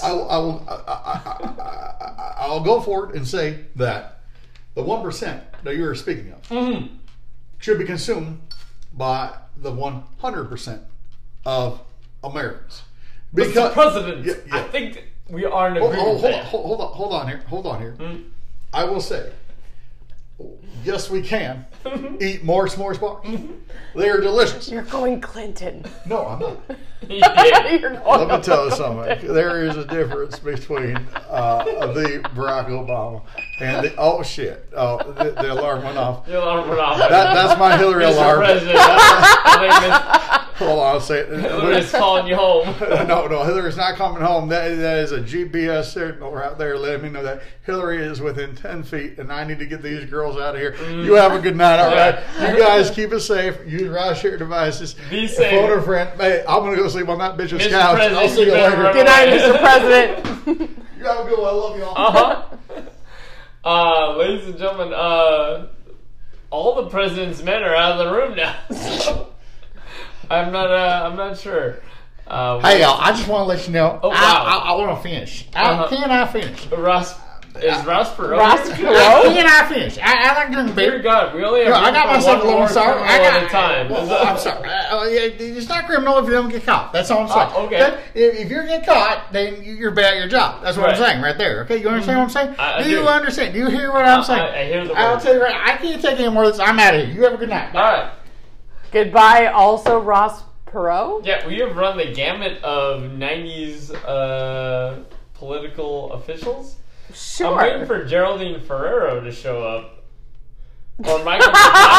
I'll go forward and say that the 1% that you are speaking of should be consumed by the 100% of Americans. Mr. President, Yeah, yeah. I think we are in Hold agreement there. on here. I will say, yes, we can eat more s'mores bars. They are delicious. You're going Clinton. No, I'm not. Yeah. You're going Let me tell you something. There is a difference between the Barack Obama and the the alarm went off. You're on off. That's my Hillary Mr. alarm. President, I Hold on, I'll say it. think Hillary's calling you home. No, Hillary's not coming home. That is a GPS signal right there letting me know that Hillary is within 10 feet and I need to get these girls out of here. You have a good night, all right? You guys keep it safe. Use ride-share devices. Be safe. Phone a friend. Hey, I'm going to go sleep on that bitch's Mr. couch. President, I'll see you you better later. run Good night, Mr. President. You have a good one. I love y'all. Ladies and gentlemen, all the president's men are out of the room now. I'm not sure. Hey, y'all, I just want to let you know. Oh, wow. I want to finish. Uh-huh. Can I finish? Is Ross Perot? Ross here? Perot? Can I finish? I like drinking Dear beer. God, we only have No, I room got for myself a one little more sorry. criminal at a time. Well, I'm sorry. It's not criminal if you don't get caught. That's all I'm saying. okay. If you get caught, then you're bad at your job. That's what I'm Right. saying right there. Okay, you understand what I'm saying? I do you do. understand? Do you hear what I'm saying? I hear the I'll words. tell you right. I can't take any more of this. I'm out of here. You have a good night. All right. Goodbye, also Ross Perot. Yeah, we have run the gamut of 90s political officials. Sure. I'm waiting for Geraldine Ferrero to show up. Or Michael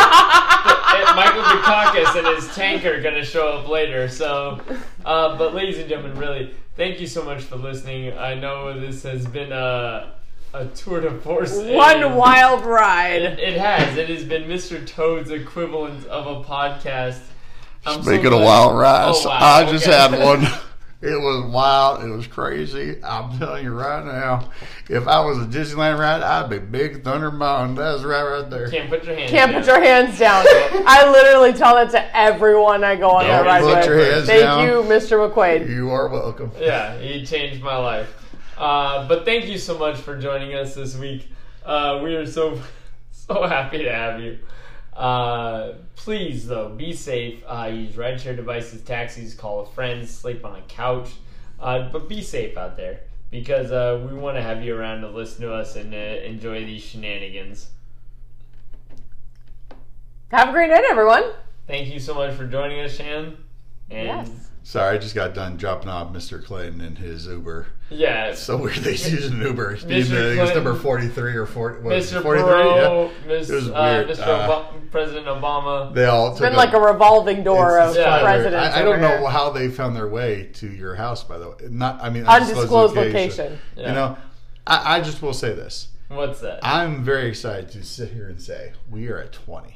Dukakis and his tank are going to show up later. So, but ladies and gentlemen, really, thank you so much for listening. I know this has been a tour de force. One wild ride. It has. It has been Mr. Toad's equivalent of a podcast. Speaking of wild rides, Oh, wow. I just Okay. had one. It was wild. It was crazy. I'm telling you right now, if I was a Disneyland ride, I'd be Big Thunder Mountain. That's right there. Can't put your hands Can't down. put your hands down. I literally tell that to everyone I go on Don't that ride put with. your hands Thank down. you, Mr. McQuaid. You are welcome. Yeah, he changed my life. But thank you so much for joining us this week. We are so happy to have you. Please, though, be safe. Use rideshare devices, taxis, call a friend, sleep on a couch. But be safe out there because we want to have you around to listen to us and enjoy these shenanigans. Have a great night, everyone. Thank you so much for joining us, Shan. And Yes. Sorry, I just got done dropping off Mr. Clayton in his Uber. yeah, It's so weird they using an Uber. It was Clinton, number 43 or 40. What was it, Mr. 43? Perot, Yeah. Miss, It was weird. Mr. President Obama. They all It's took been like a revolving door It's of Yeah. presidents. I don't over know here. how they found their way to your house, by the way. Undisclosed location. Yeah. You know, I just will say this. What's that? I'm very excited to sit here and say we are at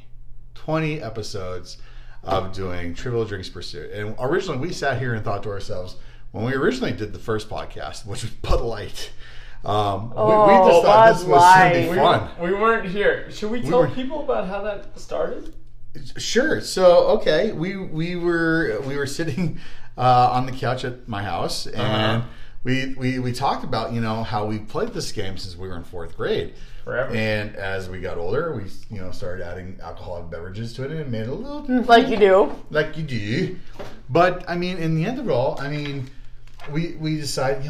20 episodes of doing Trivial Drinks Pursuit. And originally we sat here and thought to ourselves, when we originally did the first podcast, which was Bud Light, we just thought this Bud was going to be Light. fun. We weren't here. Should we tell weren't- people about how that started? Sure. So okay, we were sitting on the couch at my house, and we talked about how we played this game since we were in 4th grade. Forever. And as we got older, we started adding alcoholic beverages to it, and it made it a little different. Like you do. Like you do. But I mean, in the end of it all, I mean, we decided,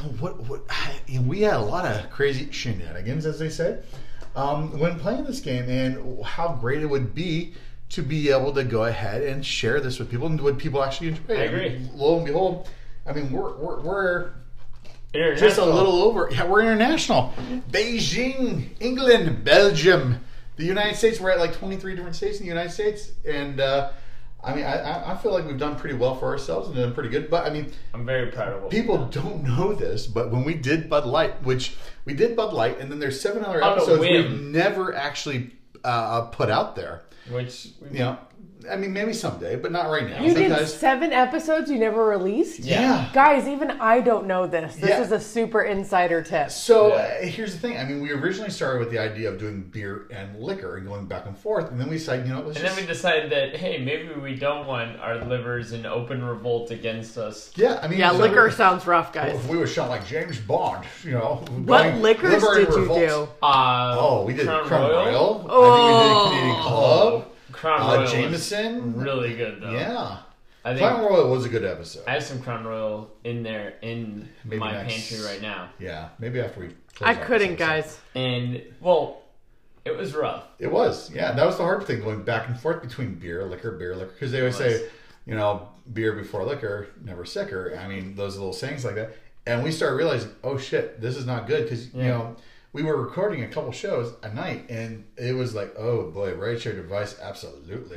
we had a lot of crazy shenanigans, as they say, when playing this game, and how great it would be to be able to go ahead and share this with people, and would people actually enjoy it? I agree. mean, lo and behold, I mean, we're just a International. little over. Yeah, we're international. Beijing, England, Belgium, the United States. We're at like 23 different states in the United States, and I mean, I feel like we've done pretty well for ourselves and done pretty good. But I mean, I'm very proud of what people we've done. don't know this, but when we did Bud Light, which we did Bud Light, and then there's 7 other On a episodes whim. we've never actually put out there. Which I mean, maybe someday, but not right now. You did because 7 episodes you never released? yeah. Guys, even I don't know this. This Yeah. is a super insider tip. So Yeah. here's the thing. I mean, we originally started with the idea of doing beer and liquor and going back and forth, and then we decided, let's And then we decided that, hey, maybe we don't want our livers in open revolt against us. yeah. I mean, Yeah, so liquor sounds rough, guys. If we were shot like James Bond, What going liquors liver in did you revolt. do? Oh, we did Crown Royal. Oh. I think we did Canadian Club. Crown Royal was Jameson. really good, though. Yeah. I think Crown Royal was a good episode. I have some Crown Royal in there in Maybe my next. pantry right now. Yeah. Maybe after we close I out couldn't, this episode. guys. And, well, it was rough. It was. Yeah. That was the hard thing, going back and forth between beer, liquor. Because they always say, beer before liquor, never sicker. I mean, those little sayings like that. And we started realizing, oh shit, this is not good. Because, we were recording a couple shows a night, and it was like, oh boy, rideshare device, absolutely.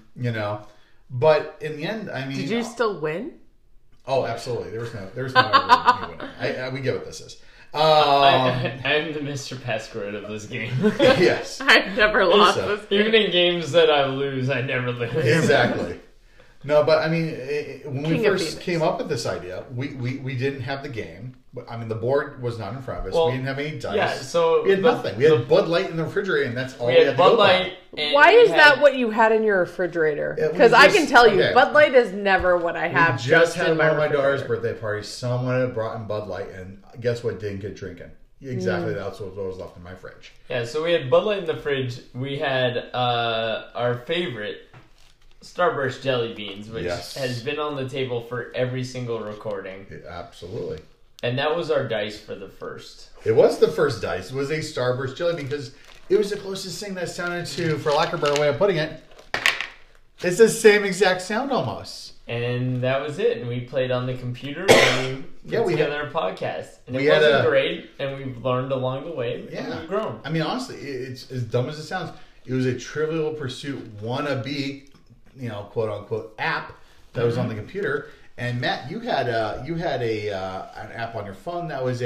But in the end, I mean, Did you still win? Oh, absolutely. There was no winner. We get what this is. I'm the Mr. Pasquard of this game. Yes, I never lost So- this game. Even in games that I lose, I never lose. exactly. No, but I mean, when we King of first Phoenix. came up with this idea, we didn't have the game. I mean, the board was not in front of us. Well, we didn't have any dice. Yeah, so we had nothing. We had Bud Light in the refrigerator, and that's all we we had had to Bud go by. Light. And Why we is had- that what you had in your refrigerator? Yeah, we Because I can just- tell you, okay. Bud Light is never what I We have just had in one of my daughter's refrigerator. birthday party. Someone had brought in Bud Light, and guess what? Didn't get drinking. Exactly, that's what was left in my fridge. Yeah, so we had Bud Light in the fridge. We had our favorite Starburst jelly beans, which Yes. has been on the table for every single recording, Yeah, absolutely. and that was our dice for the first. It was the first dice. It was a Starburst jelly bean because it was the closest thing that sounded to, for lack of a better way of putting it, it's the same exact sound almost. And that was it. And we played on the computer and we Yeah, put we together a podcast. And we it had wasn't a- great, and we've learned along the way. And Yeah. we've grown. I mean, honestly, it's as dumb as it sounds. It was a Trivial Pursuit wannabe, quote unquote, app that was on the computer. And Matt, you had an app on your phone that was a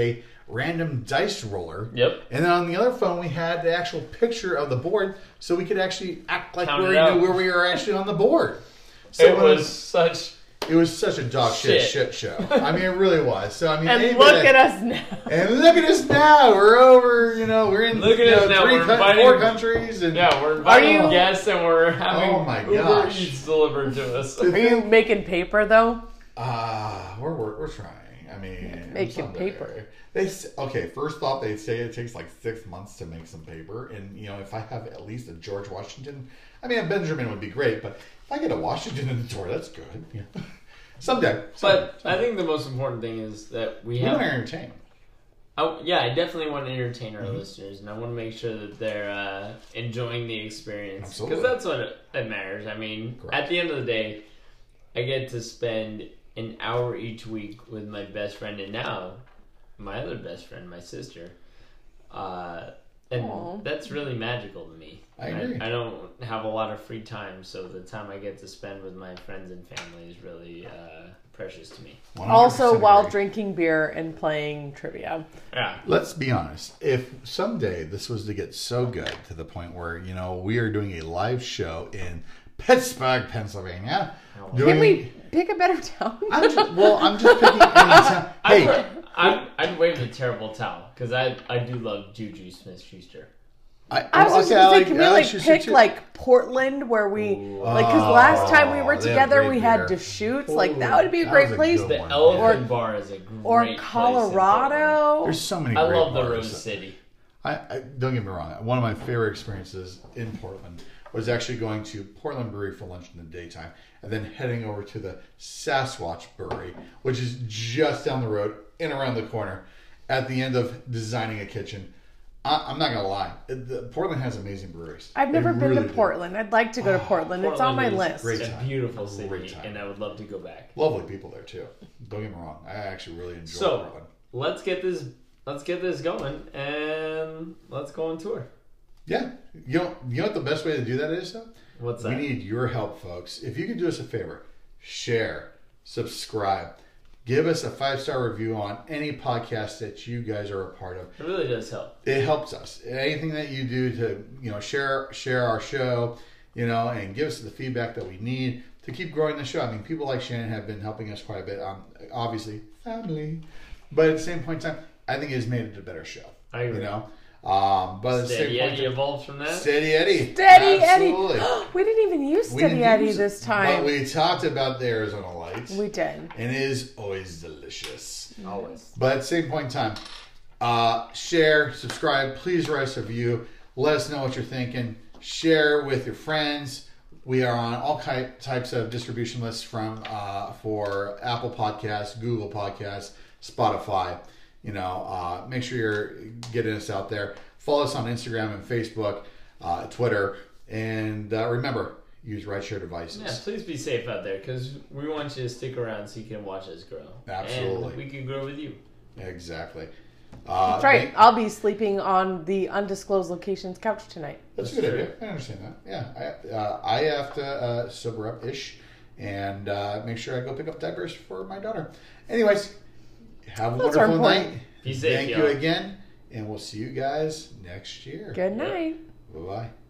random dice roller. Yep. And then on the other phone, we had the actual picture of the board, so we could actually act like Count we it out. knew where we were actually on the board. So It was such. It was such a dog shit show. I mean, it really was. So I mean, And anybody look at us now. And look at us now. We're over. We're in Look at us now. We're inviting- 4 countries. And Yeah, we're inviting you- guests and we're having Oh my Uber gosh. Eats delivered to us. Are you making paper though? we're trying. I mean, Making someday. paper. Okay, first off, they say it takes like 6 months to make some paper, and if I have at least a George Washington, I mean, a Benjamin would be great, but if I get a Washington in the door, that's good. Yeah. Someday. But I think the most important thing is that we we have. want to entertain. Yeah, I definitely want to entertain our listeners, and I want to make sure that they're enjoying the experience Absolutely. because that's what that matters. I mean, Correct. at the end of the day, I get to spend an hour each week with my best friend, and now my other best friend, my sister, and Aw. that's really magical to me. I agree. I don't have a lot of free time, so the time I get to spend with my friends and family is really precious to me. 100% Also, while agree. drinking beer and playing trivia. Yeah. Let's be honest. If someday this was to get so good to the point where, we are doing a live show in Pittsburgh, Pennsylvania. Can we pick a better town? I'm just picking any town. Hey, I'd wave the terrible towel because I do love Juju Smith-Schuster. I was just gonna say, can we Alex Schuster pick too. like Portland, where we because last time we were they have together, great we had beer. Deschutes. Like that would be a That great was a place. good The one. Elephant Bar is a great Or place in Colorado. There's so many. Portland. I great love the bars. Rose City. I don't get me wrong. One of my favorite experiences in Portland was actually going to Portland Brewery for lunch in the daytime, and then heading over to the Sasquatch Brewery, which is just down the road and around the corner. At the end of designing a kitchen, I'm not gonna lie, Portland has amazing breweries. I've never They been really to do. Portland. I'd like to go to Portland. It's on my Portland is list. great. It's a time. beautiful Great city, time. and I would love to go back. Lovely people there too. Don't get me wrong. I actually really enjoy So Portland. let's get this going, and let's go on tour. Yeah, you know what the best way to do that is though. What's that? We need your help, folks. If you could do us a favor, share, subscribe, give us a 5-star review on any podcast that you guys are a part of. It really does help. It helps us. Anything that you do to share our show, and give us the feedback that we need to keep growing the show. I mean, people like Shannon have been helping us quite a bit. Obviously, family, but at the same point in time, I think it has made it a better show. I agree. But at the same Steady point, Eddie evolves from that. Steady Eddie, Steady Absolutely. Eddie. We didn't even use We Steady didn't Eddie use it, this time. But we talked about the Arizona Lights. We did. And it is always delicious. Always. But at the same point in time, share, subscribe, please write us a review. Let us know what you're thinking. Share with your friends. We are on all types of distribution lists for Apple Podcasts, Google Podcasts, Spotify. Make sure you're getting us out there. Follow us on Instagram and Facebook, Twitter. And remember, use rideshare devices. Yeah, please be safe out there because we want you to stick around so you can watch us grow. Absolutely. And we can grow with you. Exactly. That's right. I'll be sleeping on the undisclosed location's couch tonight. That's a That's good idea. I understand that. Yeah, I have to sober up ish and make sure I go pick up diapers for my daughter. Anyways, have a Those are wonderful important. night. Be safe, Thank y'all. you again, and we'll see you guys next year. Good night. Bye bye.